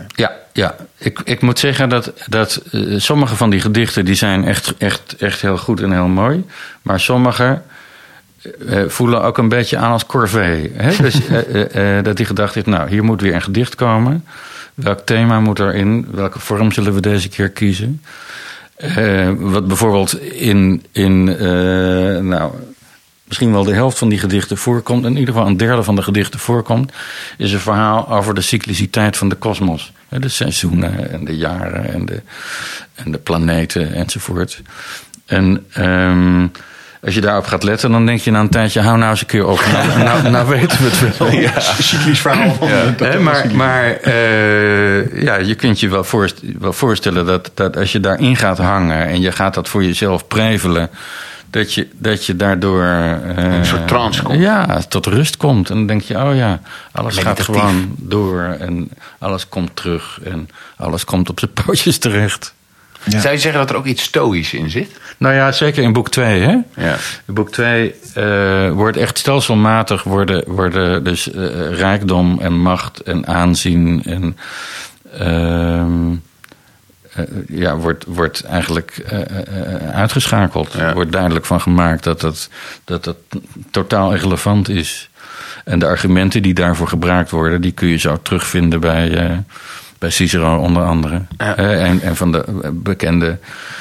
ja. Ik, ik moet zeggen dat, dat uh, sommige van die gedichten die zijn echt, echt, echt heel goed en heel mooi. Maar sommige uh, voelen ook een beetje aan als corvée. Hè? Dus uh, uh, uh, dat hij gedacht heeft, nou, hier moet weer een gedicht komen. Welk thema moet erin? Welke vorm zullen we deze keer kiezen? Uh, wat bijvoorbeeld in, in uh, nou, misschien wel de helft van die gedichten voorkomt, in ieder geval een derde van de gedichten voorkomt, is een verhaal over de cycliciteit van de kosmos. De seizoenen en de jaren en de, en de planeten enzovoort. En um, als je daarop gaat letten, dan denk je na een tijdje, hou nou eens een keer op. Nou, nou, nou weten we het wel. Ja, cyclisch verhaal. Ja. He, maar maar uh, ja, je kunt je wel, voorst- wel voorstellen dat, dat als je daarin gaat hangen en je gaat dat voor jezelf prevelen, dat je, dat je daardoor uh, een soort trance komt. Ja, tot rust komt. En dan denk je, oh ja, alles Meditatief. gaat gewoon door en alles komt terug en alles komt op zijn pootjes terecht. Ja. Zou je zeggen dat er ook iets stoïsch in zit? Nou ja, zeker in boek twee. Hè? Ja. In boek twee uh, wordt echt stelselmatig worden, worden dus uh, rijkdom en macht en aanzien en uh, uh, ja, wordt, wordt eigenlijk uh, uh, uitgeschakeld. Ja. Er wordt duidelijk van gemaakt dat dat, dat dat totaal irrelevant is. En de argumenten die daarvoor gebruikt worden, die kun je zo terugvinden bij, uh, bij Cicero onder andere. Ja. Uh, en, en van de bekende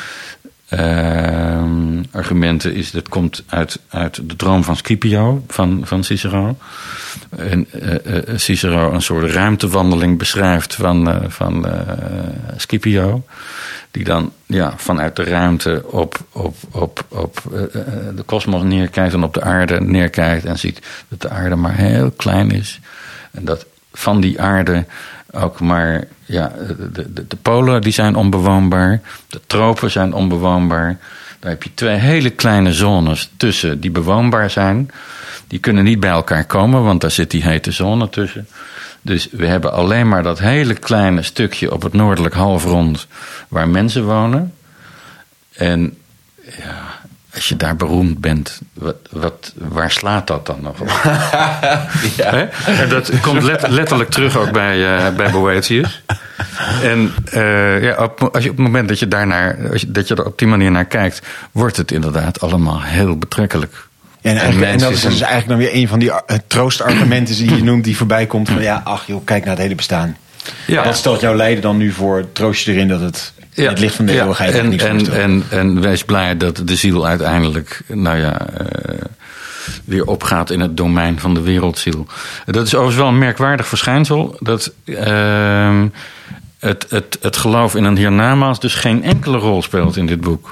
uh, argumenten is, dat komt uit, uit de droom van Scipio, van, van Cicero. En uh, uh, Cicero een soort ruimtewandeling beschrijft van, uh, van uh, Scipio. Die dan ja, vanuit de ruimte op, op, op, op uh, de kosmos neerkijkt en op de aarde neerkijkt en ziet dat de aarde maar heel klein is. En dat van die aarde ook maar, ja, de, de, de polen die zijn onbewoonbaar, de tropen zijn onbewoonbaar. Daar heb je twee hele kleine zones tussen die bewoonbaar zijn. Die kunnen niet bij elkaar komen, want daar zit die hete zone tussen. Dus we hebben alleen maar dat hele kleine stukje op het noordelijk halfrond waar mensen wonen. En ja, als je daar beroemd bent, wat, wat, waar slaat dat dan nog op? Ja. En dat komt let, letterlijk terug ook bij, uh, bij Boëthius. En uh, ja, op, als je op het moment dat je, daarnaar, als je, dat je er op die manier naar kijkt, wordt het inderdaad allemaal heel betrekkelijk. En, En eigenlijk, en dat is mensen dus eigenlijk dan weer een van die uh, troostargumenten die je noemt, die voorbij komt van ja, ach joh, kijk naar het hele bestaan. Ja. Dat stelt jouw lijden dan nu voor, troost je erin dat het in Ja, het licht van de ja, eeuwigheid en, niks en, voorstelt. en, en wees blij dat de ziel uiteindelijk, nou ja, uh, weer opgaat in het domein van de wereldziel. Dat is overigens wel een merkwaardig verschijnsel, dat uh, het, het, het geloof in een hiernamaals dus geen enkele rol speelt in dit boek.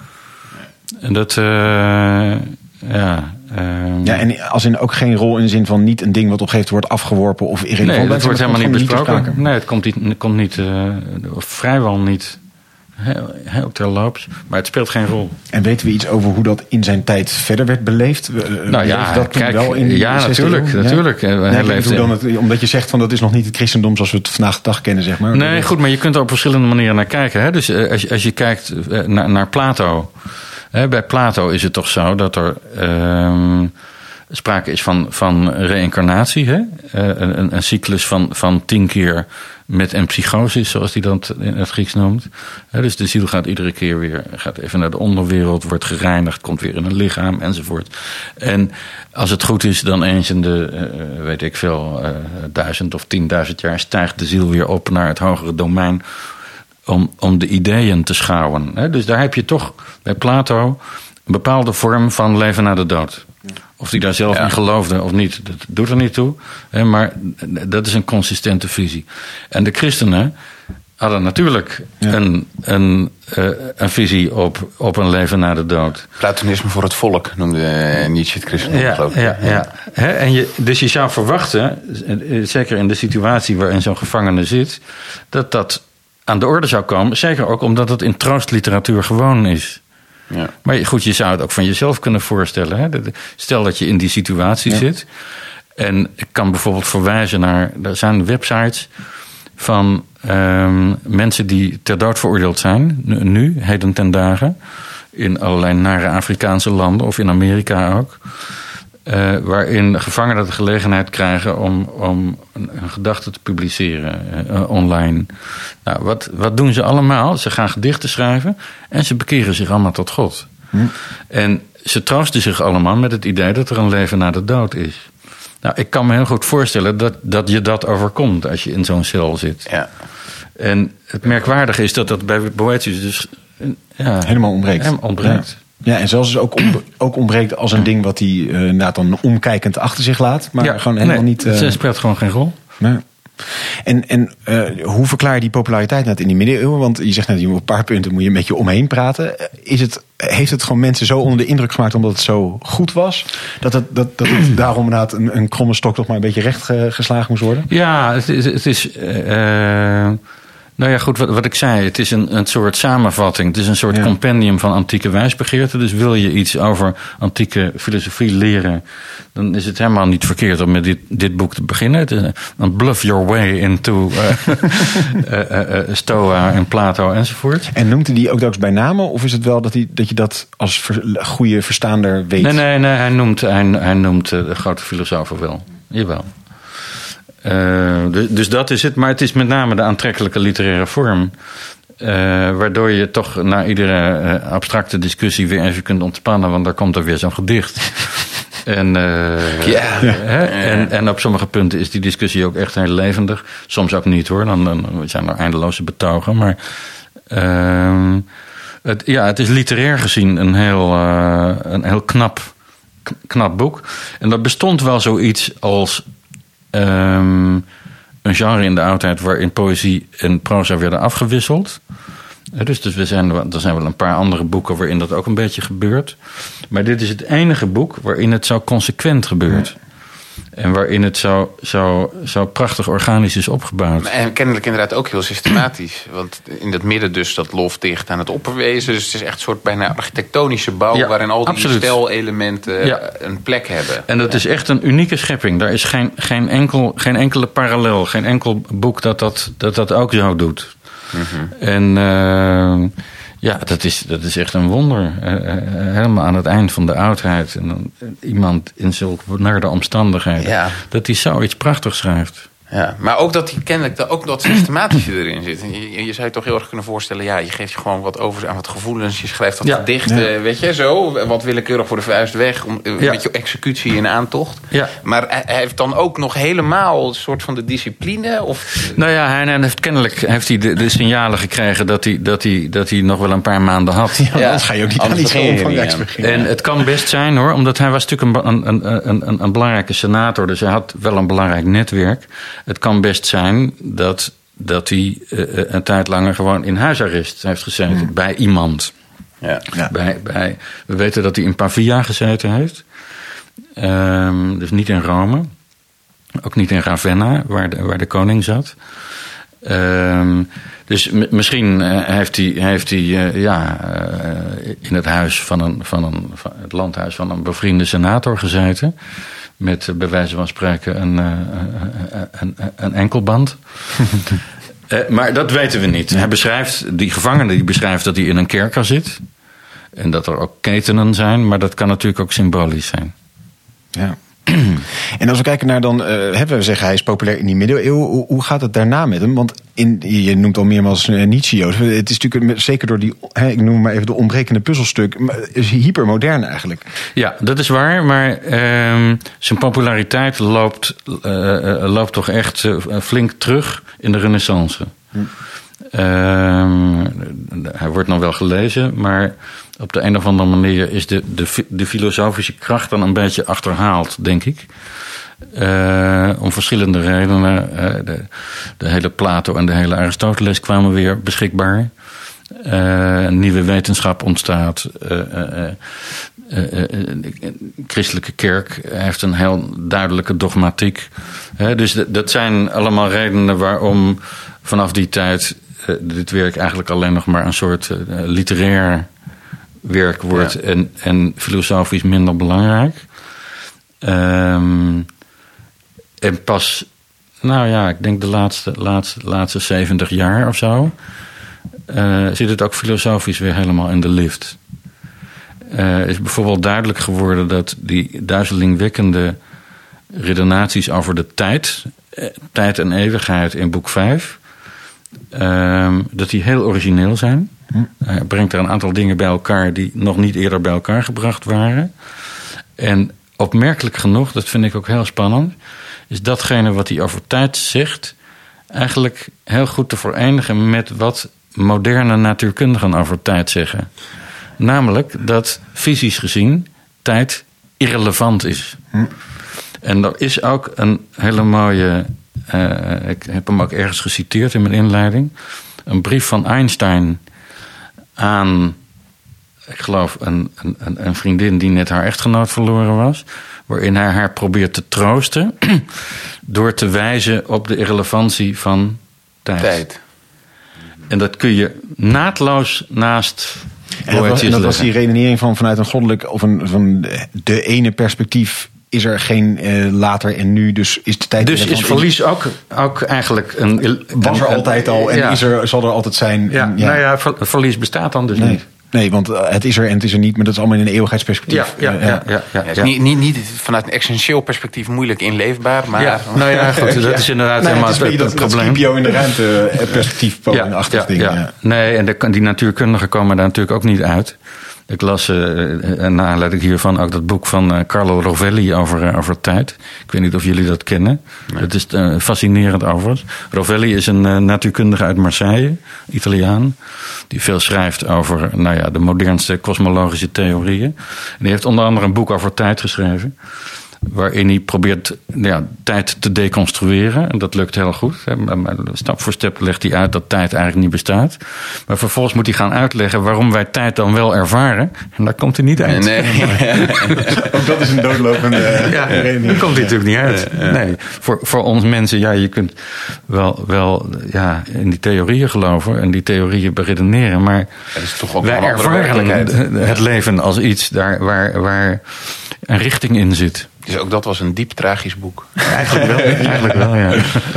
En dat, uh, ja... Um, Ja, en als in ook geen rol in de zin van niet een ding wat op een gegeven moment wordt afgeworpen of irrelevant. nee, dat wordt maar helemaal het niet komt gewoon besproken. Nee, het komt niet, het komt niet uh, of vrijwel niet heel, heel terloops. Maar het speelt geen rol. En weten we iets over hoe dat in zijn tijd verder werd beleefd? Uh, Nou ja, leefde dat toen kijk, wel in de ja, zesde natuurlijk, eeuw? natuurlijk. Ja? Hij Nee, leefde- hoe dan het, omdat je zegt van dat is nog niet het christendom zoals we het vandaag de dag kennen, zeg maar. Nee, goed, maar je kunt er op verschillende manieren naar kijken. Hè? Dus uh, als, je, als je kijkt uh, naar, naar Plato. Hè, bij Plato is het toch zo dat er uh, sprake is van, van reïncarnatie. Hè? Uh, een, een cyclus van, van tien keer met een psychosis, zoals hij dat in het Grieks noemt. Hè, dus de ziel gaat iedere keer weer, gaat even naar de onderwereld, wordt gereinigd, komt weer in een lichaam enzovoort. En als het goed is, dan eens in de, uh, weet ik veel, uh, duizend of tienduizend jaar stijgt de ziel weer op naar het hogere domein. Om, om de ideeën te schouwen. Hè? Dus daar heb je toch bij Plato een bepaalde vorm van leven na de dood. Of die daar zelf Ja. in geloofde of niet, dat doet er niet toe. Hè? Maar dat is een consistente visie. En de christenen hadden natuurlijk Ja. een, een, uh, een visie op, op een leven na de dood. Platonisme voor het volk noemde eh, Nietzsche het christendom, Ja, geloof ik. ja, ja. Hè, en je, dus je zou verwachten, eh, zeker in de situatie waarin zo'n gevangene zit, dat dat aan de orde zou komen. Zeker ook omdat het in troostliteratuur gewoon is. Ja. Maar goed, je zou het ook van jezelf kunnen voorstellen. Hè? Stel dat je in die situatie Ja. zit. En ik kan bijvoorbeeld verwijzen naar, er zijn websites van um, mensen die ter dood veroordeeld zijn. Nu, nu, heden ten dagen. In allerlei nare Afrikaanse landen of in Amerika ook. Uh, waarin gevangenen de gelegenheid krijgen om, om een, een gedachte te publiceren uh, online. Nou, wat, wat doen ze allemaal? Ze gaan gedichten schrijven en ze bekeren zich allemaal tot God. Hm. En ze troosten zich allemaal met het idee dat er een leven na de dood is. Nou, ik kan me heel goed voorstellen dat, dat je dat overkomt als je in zo'n cel zit. Ja. En het merkwaardige is dat dat bij Boëthius dus ja, helemaal ontbreekt. Helemaal ontbreekt. Ja. Ja, en zelfs dus ook, om, ook ontbreekt als een ding wat hij uh, inderdaad dan omkijkend achter zich laat. Maar ja, gewoon helemaal nee, niet... Uh, het speelt gewoon geen rol. Nee. En, en uh, hoe verklaar je die populariteit net in die middeleeuwen? Want je zegt net, op een paar punten moet je een beetje omheen praten. Is het, heeft het gewoon mensen zo onder de indruk gemaakt omdat het zo goed was? Dat het, dat, dat het daarom inderdaad een, een kromme stok toch maar een beetje recht ge, geslagen moest worden? Ja, het is... Het is uh, Nou ja, goed, wat, wat ik zei, het is een, een soort samenvatting. Het is een soort ja. compendium van antieke wijsbegeerten. Dus wil je iets over antieke filosofie leren, dan is het helemaal niet verkeerd om met dit, dit boek te beginnen. Het is een bluff your way into uh, uh, uh, uh, Stoa en Plato enzovoort. En noemt hij die ook telkens bij namen? Of is het wel dat, hij, dat je dat als ver, goede verstaander weet? Nee, nee, nee, hij noemt, hij, hij noemt de grote filosofen wel. Jawel. Uh, dus, dus dat is het. Maar het is met name de aantrekkelijke literaire vorm. Uh, waardoor je toch na iedere uh, abstracte discussie weer even kunt ontspannen. Want daar komt er weer zo'n gedicht. en, uh, ja. Hè? En, en op sommige punten is die discussie ook echt heel levendig. Soms ook niet hoor. Dan, dan zijn er eindeloze betogen. Maar uh, het, ja, het is literair gezien een heel, uh, een heel knap, knap boek. En er bestond wel zoiets als... Um, een genre in de oudheid waarin poëzie en proza werden afgewisseld. Dus, dus we zijn, er zijn wel een paar andere boeken waarin dat ook een beetje gebeurt. Maar dit is het enige boek waarin het zo consequent gebeurt. En waarin het zo, zo, zo prachtig organisch is opgebouwd. En kennelijk inderdaad ook heel systematisch. Want in het midden dus dat lofdicht aan het opperwezen. Dus het is echt een soort bijna architectonische bouw... Ja, waarin al die absoluut. stijlelementen ja. een plek hebben. En dat ja. is echt een unieke schepping. Daar is geen, geen, enkel, geen enkele parallel. Geen enkel boek dat dat, dat, dat ook zo doet. Mm-hmm. En... Uh, Ja, dat is, dat is echt een wonder. Uh, uh, helemaal aan het eind van de oudheid. En dan, uh, iemand in zulke benarde omstandigheden. Ja. Dat hij zoiets prachtigs schrijft. Ja, maar ook dat hij kennelijk dat ook dat systematische erin zit. Je, je zou je toch heel erg kunnen voorstellen... ja, je geeft je gewoon wat over aan wat gevoelens. Je schrijft dat ja. gedicht, ja. weet je, zo. Wat willekeurig voor de vuist weg. Om, ja. Met je executie in aantocht. Ja. Maar hij heeft dan ook nog helemaal een soort van de discipline? Of... Nou ja, hij heeft kennelijk heeft hij de, de signalen gekregen... Dat hij, dat, hij, dat hij nog wel een paar maanden had. Ja, ja. Anders ga je ook niet aan iets heel omvangrijks beginnen. En het kan best zijn, hoor. Omdat hij was natuurlijk een, een, een, een, een belangrijke senator. Dus hij had wel een belangrijk netwerk. Het kan best zijn dat, dat hij uh, een tijd langer gewoon in huisarrest heeft gezeten. Hmm. Bij iemand. Ja. Ja. Bij, bij, we weten dat hij in Pavia gezeten heeft. Um, dus niet in Rome. Ook niet in Ravenna, waar de, waar de koning zat. Um, dus m- misschien uh, heeft hij, heeft hij uh, ja, uh, in het huis van een, van een van het landhuis van een bevriende senator gezeten. Met bij wijze van spreken een, een, een, een enkelband. uh, maar dat weten we niet. Hij beschrijft, die gevangene die beschrijft dat hij in een kerker zit. En dat er ook ketenen zijn. Maar dat kan natuurlijk ook symbolisch zijn. Ja. En als we kijken naar dan, uh, hebben we zeggen hij is populair in die middeleeuwen. Hoe, hoe gaat het daarna met hem? Want in, je noemt al meermaals uh, Nietzsche, Jozef. Het is natuurlijk zeker door die, hè, ik noem maar even de ontbrekende puzzelstuk, is hypermodern eigenlijk. Ja, dat is waar. Maar uh, zijn populariteit loopt, uh, uh, loopt toch echt uh, flink terug in de Renaissance. Hm. Uh, hij wordt nog wel gelezen, maar op de een of andere manier is de, de, de filosofische kracht dan een beetje achterhaald, denk ik. Uh, om verschillende redenen. Uh, de, de hele Plato en de hele Aristoteles kwamen weer beschikbaar. Uh, een nieuwe wetenschap ontstaat. Uh, uh, uh, uh, de christelijke kerk heeft een heel duidelijke dogmatiek. Uh, dus d- dat zijn allemaal redenen waarom vanaf die tijd uh, dit werk eigenlijk alleen nog maar een soort uh, literair werk wordt. Ja. En, en filosofisch minder belangrijk. Um, en pas, nou ja, ik denk de laatste, laatste, laatste zeventig jaar of zo... Uh, zit het ook filosofisch weer helemaal in de lift. uh, is bijvoorbeeld duidelijk geworden dat die duizelingwekkende redenaties over de tijd, eh, tijd en eeuwigheid in boek vijf, uh, dat die heel origineel zijn. Hm. Hij brengt er een aantal dingen bij elkaar die nog niet eerder bij elkaar gebracht waren. En opmerkelijk genoeg, dat vind ik ook heel spannend, is datgene wat hij over tijd zegt eigenlijk heel goed te verenigen met wat moderne natuurkundigen over tijd zeggen. Namelijk dat fysisch gezien tijd irrelevant is. Hm. En er is ook een hele mooie, uh, ik heb hem ook ergens geciteerd in mijn inleiding, een brief van Einstein aan, ik geloof, een, een, een vriendin die net haar echtgenoot verloren was, waarin hij haar probeert te troosten door te wijzen op de irrelevantie van tijd. tijd. En dat kun je naadloos naast En dat, was, en dat was die redenering van vanuit een goddelijk of een van de ene perspectief is er geen uh, later en nu, dus is de tijd. Dus is verlies ook, ook eigenlijk een. Was er een, altijd al en ja. is er, zal er altijd zijn. Ja, en, ja. Nou ja, ver, verlies bestaat dan dus nee. niet. Nee, want het is er en het is er niet, maar dat is allemaal in een eeuwigheidsperspectief. Ja, ja, ja, ja, ja, ja. ja, het is niet, niet, niet vanuit een essentieel perspectief moeilijk inleefbaar, maar. Ja, nou ja, goed, dat is inderdaad nee, helemaal het, is het, dat, het probleem. Dat Scipio in de ruimte perspectief achtig ja, ding. Ja. Ja. Nee, en de, die natuurkundigen komen daar natuurlijk ook niet uit. Ik las uh, naar aanleiding hiervan ook dat boek van uh, Carlo Rovelli over, uh, over tijd. Ik weet niet of jullie dat kennen. Nee. Het is uh, fascinerend overigens. Rovelli is een uh, natuurkundige uit Marseille, Italiaan, die veel schrijft over nou ja, de modernste kosmologische theorieën. En die heeft onder andere een boek over tijd geschreven, waarin hij probeert ja, tijd te deconstrueren. En dat lukt heel goed. Stap voor stap legt hij uit dat tijd eigenlijk niet bestaat. Maar vervolgens moet hij gaan uitleggen waarom wij tijd dan wel ervaren. En daar komt hij niet uit. Nee, nee. Ook dat is een doodlopende ja, redening. Daar komt hij natuurlijk niet uit. Nee, voor, voor ons mensen, ja, je kunt wel, wel ja, in die theorieën geloven en die theorieën beredeneren. Maar dat is toch ook wij ervaren het leven als iets daar waar, waar een richting in zit. Dus ook dat was een diep tragisch boek. Eigenlijk wel, eigenlijk wel, ja.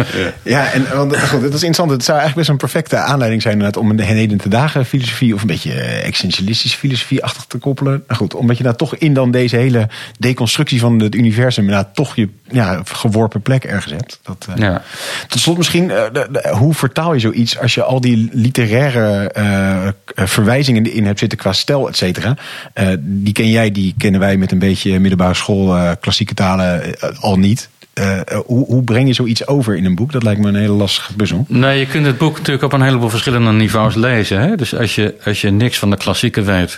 Ja, en want, goed, dat is interessant. Het zou eigenlijk best een perfecte aanleiding zijn inderdaad om een heden te dagen filosofie of een beetje existentialistische filosofie achter te koppelen. Nou goed, omdat je daar toch in dan deze hele deconstructie van het universum inderdaad toch je ja, geworpen plek ergens hebt. Dat, uh, ja. Tot slot misschien, uh, de, de, hoe vertaal je zoiets als je al die literaire uh, verwijzingen in hebt zitten qua stijl, et cetera. Uh, die ken jij, die kennen wij met een beetje middelbare school uh, klassieke talen uh, al niet. Uh, hoe, hoe breng je zoiets over in een boek? Dat lijkt me een hele lastige puzzel. Nee, je kunt het boek natuurlijk op een heleboel verschillende niveaus lezen. Hè? Dus als je, als je niks van de klassieken weet,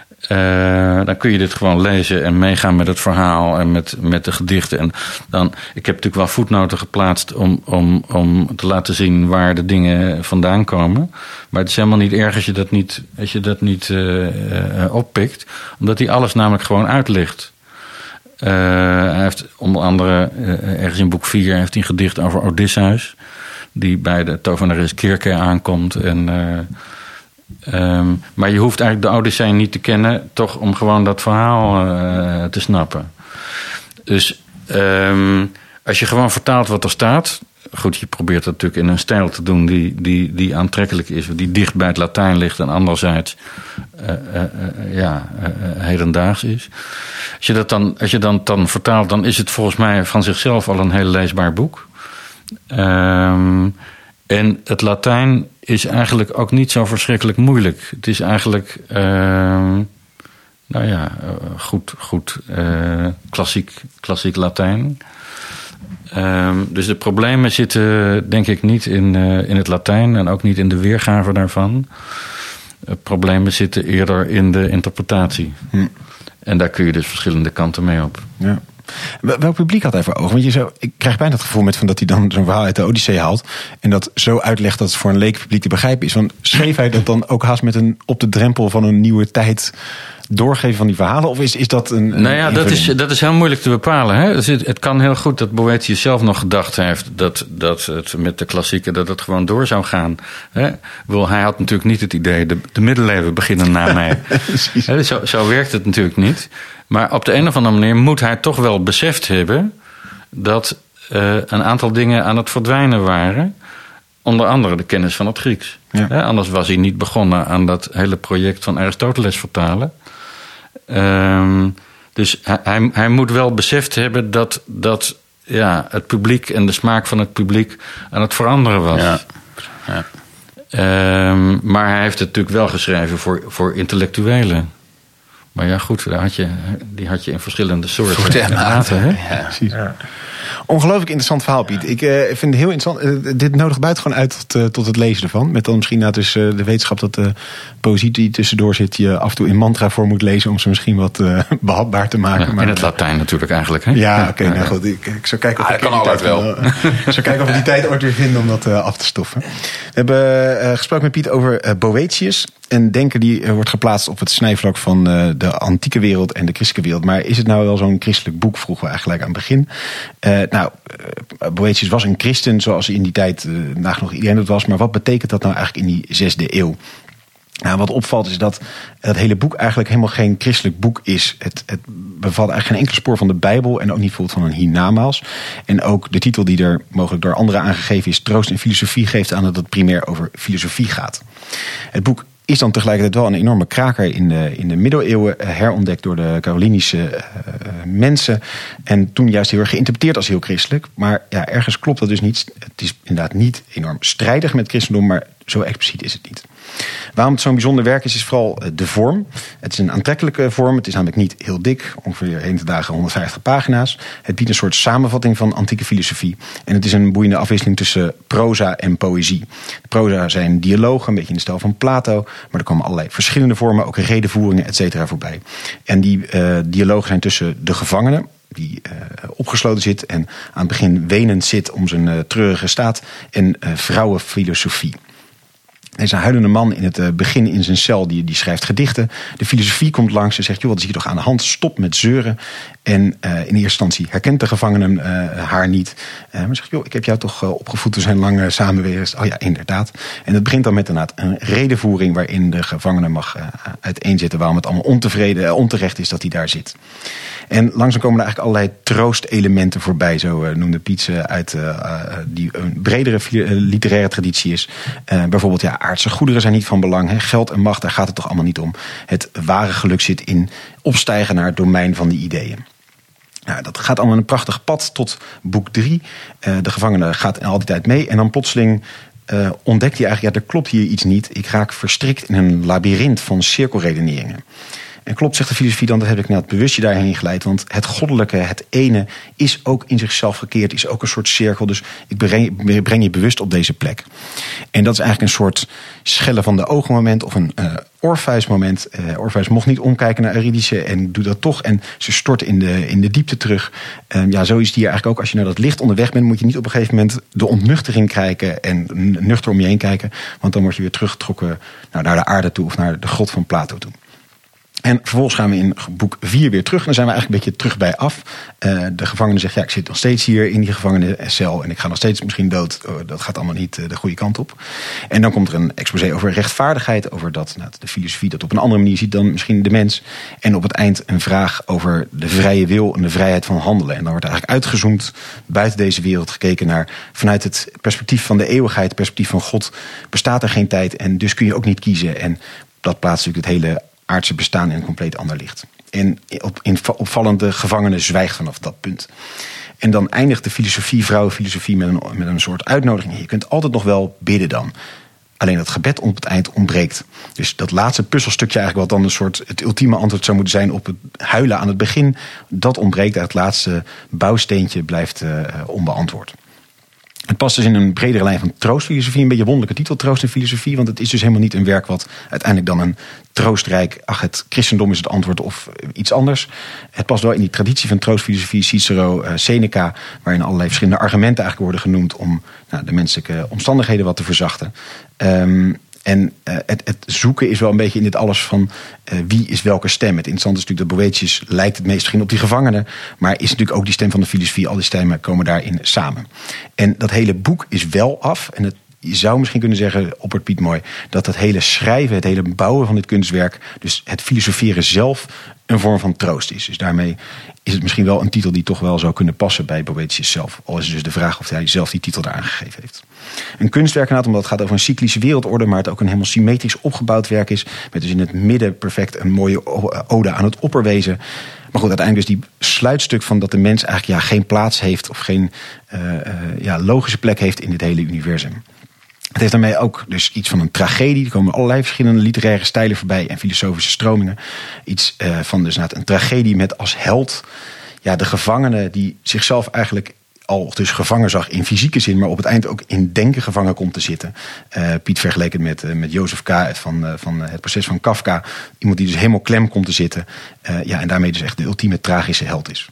uh, dan kun je dit gewoon lezen en meegaan met het verhaal en met, met de gedichten. En dan, ik heb natuurlijk wel voetnoten geplaatst om, om, om te laten zien waar de dingen vandaan komen. Maar het is helemaal niet erg als je dat niet, als je dat niet uh, uh, oppikt. Omdat hij alles namelijk gewoon uitlegt. Uh, hij heeft onder andere, uh, ergens in boek vier, heeft hij een gedicht over Odysseus, die bij de tovenares Kirke aankomt. En, uh, um, maar je hoeft eigenlijk de Odyssee niet te kennen, toch om gewoon dat verhaal uh, te snappen. Dus um, als je gewoon vertaalt wat er staat. Goed, je probeert dat natuurlijk in een stijl te doen die, die, die aantrekkelijk is, die dicht bij het Latijn ligt en anderzijds uh, uh, uh, ja, uh, uh, hedendaags is. Als je dat dan, als je dan, dan vertaalt, dan is het volgens mij van zichzelf al een heel leesbaar boek. Um, en het Latijn is eigenlijk ook niet zo verschrikkelijk moeilijk. Het is eigenlijk, uh, nou ja, uh, goed, goed uh, klassiek, klassiek Latijn. Um, dus de problemen zitten denk ik niet in, uh, in het Latijn en ook niet in de weergave daarvan. De problemen zitten eerder in de interpretatie. Hm. En daar kun je dus verschillende kanten mee op. Ja. Welk publiek had hij voor ogen? Want je zo, ik krijg bijna het gevoel met van dat hij dan zo'n verhaal uit de Odyssee haalt en dat zo uitlegt dat het voor een leekpubliek te begrijpen is. Want schreef hij dat dan ook haast met een op de drempel van een nieuwe tijd doorgeven van die verhalen? Of is, is dat een, een Nou ja, dat is, dat is heel moeilijk te bepalen. Hè? Het, het kan heel goed dat Boëthius zelf nog gedacht heeft dat, dat het met de klassieken dat het gewoon door zou gaan. Hè? Wel, hij had natuurlijk niet het idee, de, de middeleeuwen beginnen na mij. Hè, zo, zo werkt het natuurlijk niet. Maar op de een of andere manier moet hij toch wel beseft hebben dat uh, een aantal dingen aan het verdwijnen waren. Onder andere de kennis van het Grieks. Ja. Hè? Anders was hij niet begonnen aan dat hele project van Aristoteles vertalen. Um, dus hij, hij moet wel beseft hebben dat, dat ja, het publiek en de smaak van het publiek aan het veranderen was. Ja. Ja. Um, maar hij heeft het natuurlijk wel geschreven voor, voor intellectuelen. Maar ja, goed, daar had je, die had je in verschillende soorten. Soorten en maten, hè? Ja, precies. Ja. Ongelooflijk interessant verhaal, Piet. Ik uh, vind het heel interessant. Uh, dit nodigt buitengewoon uit tot, uh, tot het lezen ervan. Met dan misschien nou dus, uh, de wetenschap dat de poëzie die tussendoor zit... je af en toe in mantra voor moet lezen om ze misschien wat uh, behapbaar te maken. Ja, maar, in het Latijn natuurlijk eigenlijk. Hè? Ja, oké. Okay, ja, nou ja. goed. Ik, ik zou kijken of ah, ik kan altijd wel. Uh, ik zou kijken of we die tijd ooit weer vinden om dat uh, af te stoffen. We hebben uh, gesproken met Piet over uh, Boëthius. Een denker die uh, wordt geplaatst op het snijvlak van uh, de antieke wereld en de christelijke wereld. Maar is het nou wel zo'n christelijk boek, vroegen we eigenlijk aan het begin. Uh, nou, uh, Boëthius was een christen zoals in die tijd uh, nagenoeg iedereen dat was. Maar wat betekent dat nou eigenlijk in die zesde eeuw? Nou, wat opvalt is dat het hele boek eigenlijk helemaal geen christelijk boek is. Het, het bevat eigenlijk geen enkel spoor van de Bijbel en ook niet bijvoorbeeld van een hiernamaals. En ook de titel die er mogelijk door anderen aangegeven is, Troost en Filosofie, geeft aan dat het primair over filosofie gaat. Het boek is dan tegelijkertijd wel een enorme kraker in de, in de middeleeuwen, herontdekt door de Carolinische uh, mensen. En toen juist heel erg geïnterpreteerd als heel christelijk. Maar ja, ergens klopt dat dus niet. Het is inderdaad niet enorm strijdig met christendom, maar zo expliciet is het niet. Waarom het zo'n bijzonder werk is, is vooral de vorm. Het is een aantrekkelijke vorm. Het is namelijk niet heel dik, ongeveer heen te dagen honderdvijftig pagina's. Het biedt een soort samenvatting van antieke filosofie. En het is een boeiende afwisseling tussen proza en poëzie. De proza zijn dialogen, een beetje in de stijl van Plato. Maar er komen allerlei verschillende vormen, ook redenvoeringen, et cetera, voorbij. En die uh, dialogen zijn tussen de gevangene, die uh, opgesloten zit en aan het begin wenend zit om zijn uh, treurige staat, en uh, vrouwenfilosofie. Deze huilende man in het begin in zijn cel, die, die schrijft gedichten. De filosofie komt langs en zegt, joh, wat is hier toch aan de hand? Stop met zeuren. En uh, in eerste instantie herkent de gevangene uh, haar niet. Uh, maar zegt, joh, ik heb jou toch uh, opgevoed, we zijn lang uh, samen geweest. Oh ja, inderdaad. En het begint dan met inderdaad een redenvoering waarin de gevangene mag uh, uiteenzetten waarom het allemaal ontevreden, uh, onterecht is dat hij daar zit. En langzaam komen er eigenlijk allerlei troostelementen voorbij. Zo uh, noemde Piet uit uh, uh, die een bredere uh, literaire traditie is. Uh, bijvoorbeeld, ja, aardse goederen zijn niet van belang. Hè. Geld en macht, daar gaat het toch allemaal niet om. Het ware geluk zit in opstijgen naar het domein van die ideeën. Nou, dat gaat allemaal een prachtig pad tot boek drie. Uh, de gevangene gaat al die tijd mee. En dan plotseling uh, ontdekt hij eigenlijk, ja, er klopt hier iets niet. Ik raak verstrikt in een labyrint van cirkelredeneringen. En klopt, zegt de filosofie dan, dat heb ik net bewust je daarheen geleid. Want het goddelijke, het ene, is ook in zichzelf gekeerd, is ook een soort cirkel. Dus ik breng, breng je bewust op deze plek. En dat is eigenlijk een soort schellen van de ogen moment of een uh, Orpheus moment. Uh, Orpheus mocht niet omkijken naar Eurydice en doet dat toch. En ze stort in de, in de diepte terug. Uh, ja, zo is het hier eigenlijk ook. Als je naar dat licht onderweg bent, moet je niet op een gegeven moment de ontnuchtering kijken en nuchter om je heen kijken. Want dan word je weer teruggetrokken nou, naar de aarde toe of naar de grot van Plato toe. En vervolgens gaan we in boek vier weer terug. En dan zijn we eigenlijk een beetje terug bij af. Uh, de gevangene zegt, ja, ik zit nog steeds hier in die gevangenencel. En ik ga nog steeds misschien dood. Oh, dat gaat allemaal niet uh, de goede kant op. En dan komt er een exposé over rechtvaardigheid. Over dat nou, de filosofie dat op een andere manier ziet dan misschien de mens. En op het eind een vraag over de vrije wil en de vrijheid van handelen. En dan wordt eigenlijk uitgezoomd buiten deze wereld gekeken naar, vanuit het perspectief van de eeuwigheid, het perspectief van God, bestaat er geen tijd. En dus kun je ook niet kiezen. En dat plaatst natuurlijk het hele aardse bestaan in een compleet ander licht. En op, in opvallende gevangenen zwijgt vanaf dat punt. En dan eindigt de filosofie, vrouwenfilosofie, met een, met een soort uitnodiging. Je kunt altijd nog wel bidden dan. Alleen dat gebed op het eind ontbreekt. Dus dat laatste puzzelstukje eigenlijk, wat dan een soort het ultieme antwoord zou moeten zijn op het huilen aan het begin, dat ontbreekt. Het laatste bouwsteentje blijft uh, onbeantwoord. Het past dus in een bredere lijn van troostfilosofie. Een beetje wonderlijke titel, Troost en Filosofie. Want het is dus helemaal niet een werk wat uiteindelijk dan een troostrijk, ach, het christendom is het antwoord of iets anders. Het past wel in die traditie van troostfilosofie, Cicero, uh, Seneca, waarin allerlei verschillende argumenten eigenlijk worden genoemd om nou, de menselijke omstandigheden wat te verzachten. Um, En uh, het, het zoeken is wel een beetje in dit alles van uh, wie is welke stem. Het interessante is natuurlijk dat Boëthius lijkt het meest misschien op die gevangene, maar is natuurlijk ook die stem van de filosofie. Al die stemmen komen daarin samen. En dat hele boek is wel af. En het je zou misschien kunnen zeggen, oppert Piet mooi, dat het hele schrijven, het hele bouwen van dit kunstwerk, dus het filosoferen zelf, een vorm van troost is. Dus daarmee is het misschien wel een titel die toch wel zou kunnen passen bij Boëtius zelf. Al is het dus de vraag of hij zelf die titel daar aangegeven heeft. Een kunstwerk inderdaad, omdat het gaat over een cyclische wereldorde, maar het ook een helemaal symmetrisch opgebouwd werk is, met dus in het midden perfect een mooie ode aan het opperwezen. Maar goed, uiteindelijk dus die sluitstuk van dat de mens eigenlijk ja, geen plaats heeft of geen uh, uh, ja, logische plek heeft in dit hele universum. Het heeft daarmee ook dus iets van een tragedie. Er komen allerlei verschillende literaire stijlen voorbij en filosofische stromingen. Iets uh, van dus een tragedie met als held ja, de gevangene die zichzelf eigenlijk al dus gevangen zag in fysieke zin, maar op het eind ook in denken gevangen komt te zitten. Uh, Piet vergeleken met, uh, met Jozef K. van, uh, van het proces van Kafka. Iemand die dus helemaal klem komt te zitten. Uh, ja, en daarmee dus echt de ultieme tragische held is.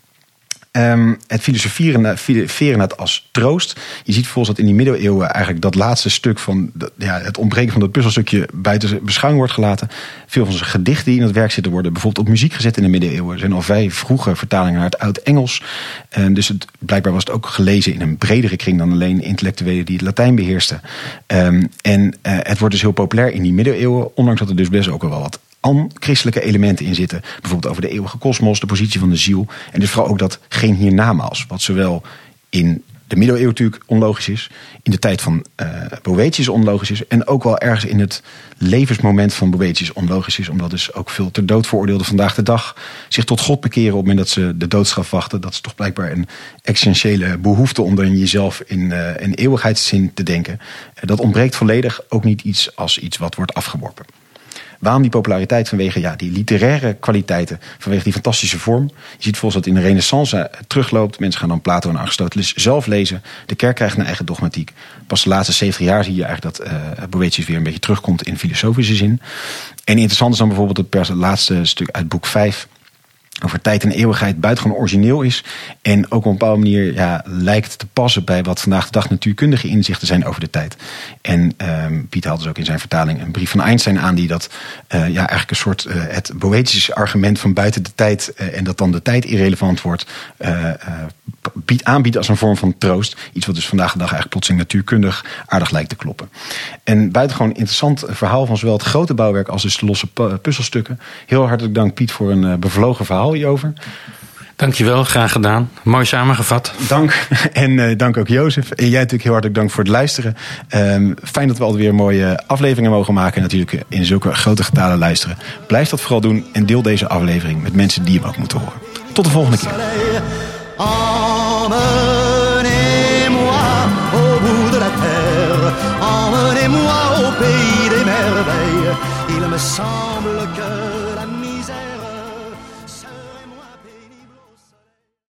Um, het filosoferen, filosoferen het als troost. Je ziet volgens dat in die middeleeuwen eigenlijk dat laatste stuk van de, ja, het ontbreken van dat puzzelstukje buiten beschouwing wordt gelaten. Veel van zijn gedichten die in het werk zitten worden bijvoorbeeld op muziek gezet in de middeleeuwen. Er zijn al vrij vroege vertalingen naar het Oud-Engels. Uh, dus het, blijkbaar was het ook gelezen in een bredere kring dan alleen intellectuelen die het Latijn beheersten. Um, en uh, het wordt dus heel populair in die middeleeuwen, ondanks dat er dus best ook al wel wat an-christelijke elementen in zitten. Bijvoorbeeld over de eeuwige kosmos, de positie van de ziel. En dus vooral ook dat geen hiernamaals. Wat zowel in de middeleeuwen natuurlijk onlogisch is. In de tijd van uh, Boëtius onlogisch is. En ook wel ergens in het levensmoment van Boëtius onlogisch is. Omdat dus ook veel ter dood veroordeelden vandaag de dag zich tot God bekeren op het moment dat ze de doodstraf wachten. Dat is toch blijkbaar een essentiële behoefte om in jezelf in uh, een eeuwigheidszin te denken. Uh, dat ontbreekt volledig. Ook niet iets als iets wat wordt afgeworpen. Waarom die populariteit? Vanwege ja, die literaire kwaliteiten. Vanwege die fantastische vorm. Je ziet volgens dat in de Renaissance terugloopt. Mensen gaan dan Plato en Aristoteles zelf lezen. De kerk krijgt een eigen dogmatiek. Pas de laatste zeventig jaar zie je eigenlijk dat uh, Boëtius weer een beetje terugkomt in filosofische zin. En interessant is dan bijvoorbeeld het per laatste stuk uit boek vijf. Over tijd en eeuwigheid buitengewoon origineel is. En ook op een bepaalde manier ja, lijkt te passen bij wat vandaag de dag natuurkundige inzichten zijn over de tijd. En um, Piet haalt dus ook in zijn vertaling een brief van Einstein aan die dat uh, ja, eigenlijk een soort uh, het Boëtische argument van buiten de tijd uh, en dat dan de tijd irrelevant wordt, uh, uh, biedt, aanbiedt als een vorm van troost. Iets wat dus vandaag de dag eigenlijk plotseling natuurkundig aardig lijkt te kloppen. En buitengewoon interessant verhaal van zowel het grote bouwwerk als dus de losse puzzelstukken. Heel hartelijk dank Piet voor een uh, bevlogen verhaal hierover. Dankjewel, graag gedaan. Mooi samengevat. Dank. En uh, dank ook Jozef. En jij natuurlijk heel hartelijk dank voor het luisteren. Um, fijn dat we alweer mooie afleveringen mogen maken. En natuurlijk in zulke grote getalen luisteren. Blijf dat vooral doen en deel deze aflevering met mensen die hem ook moeten horen. Tot de volgende keer. Emmenez-moi au bout de la terre, emmenez-moi au pays des merveilles. Il me semble que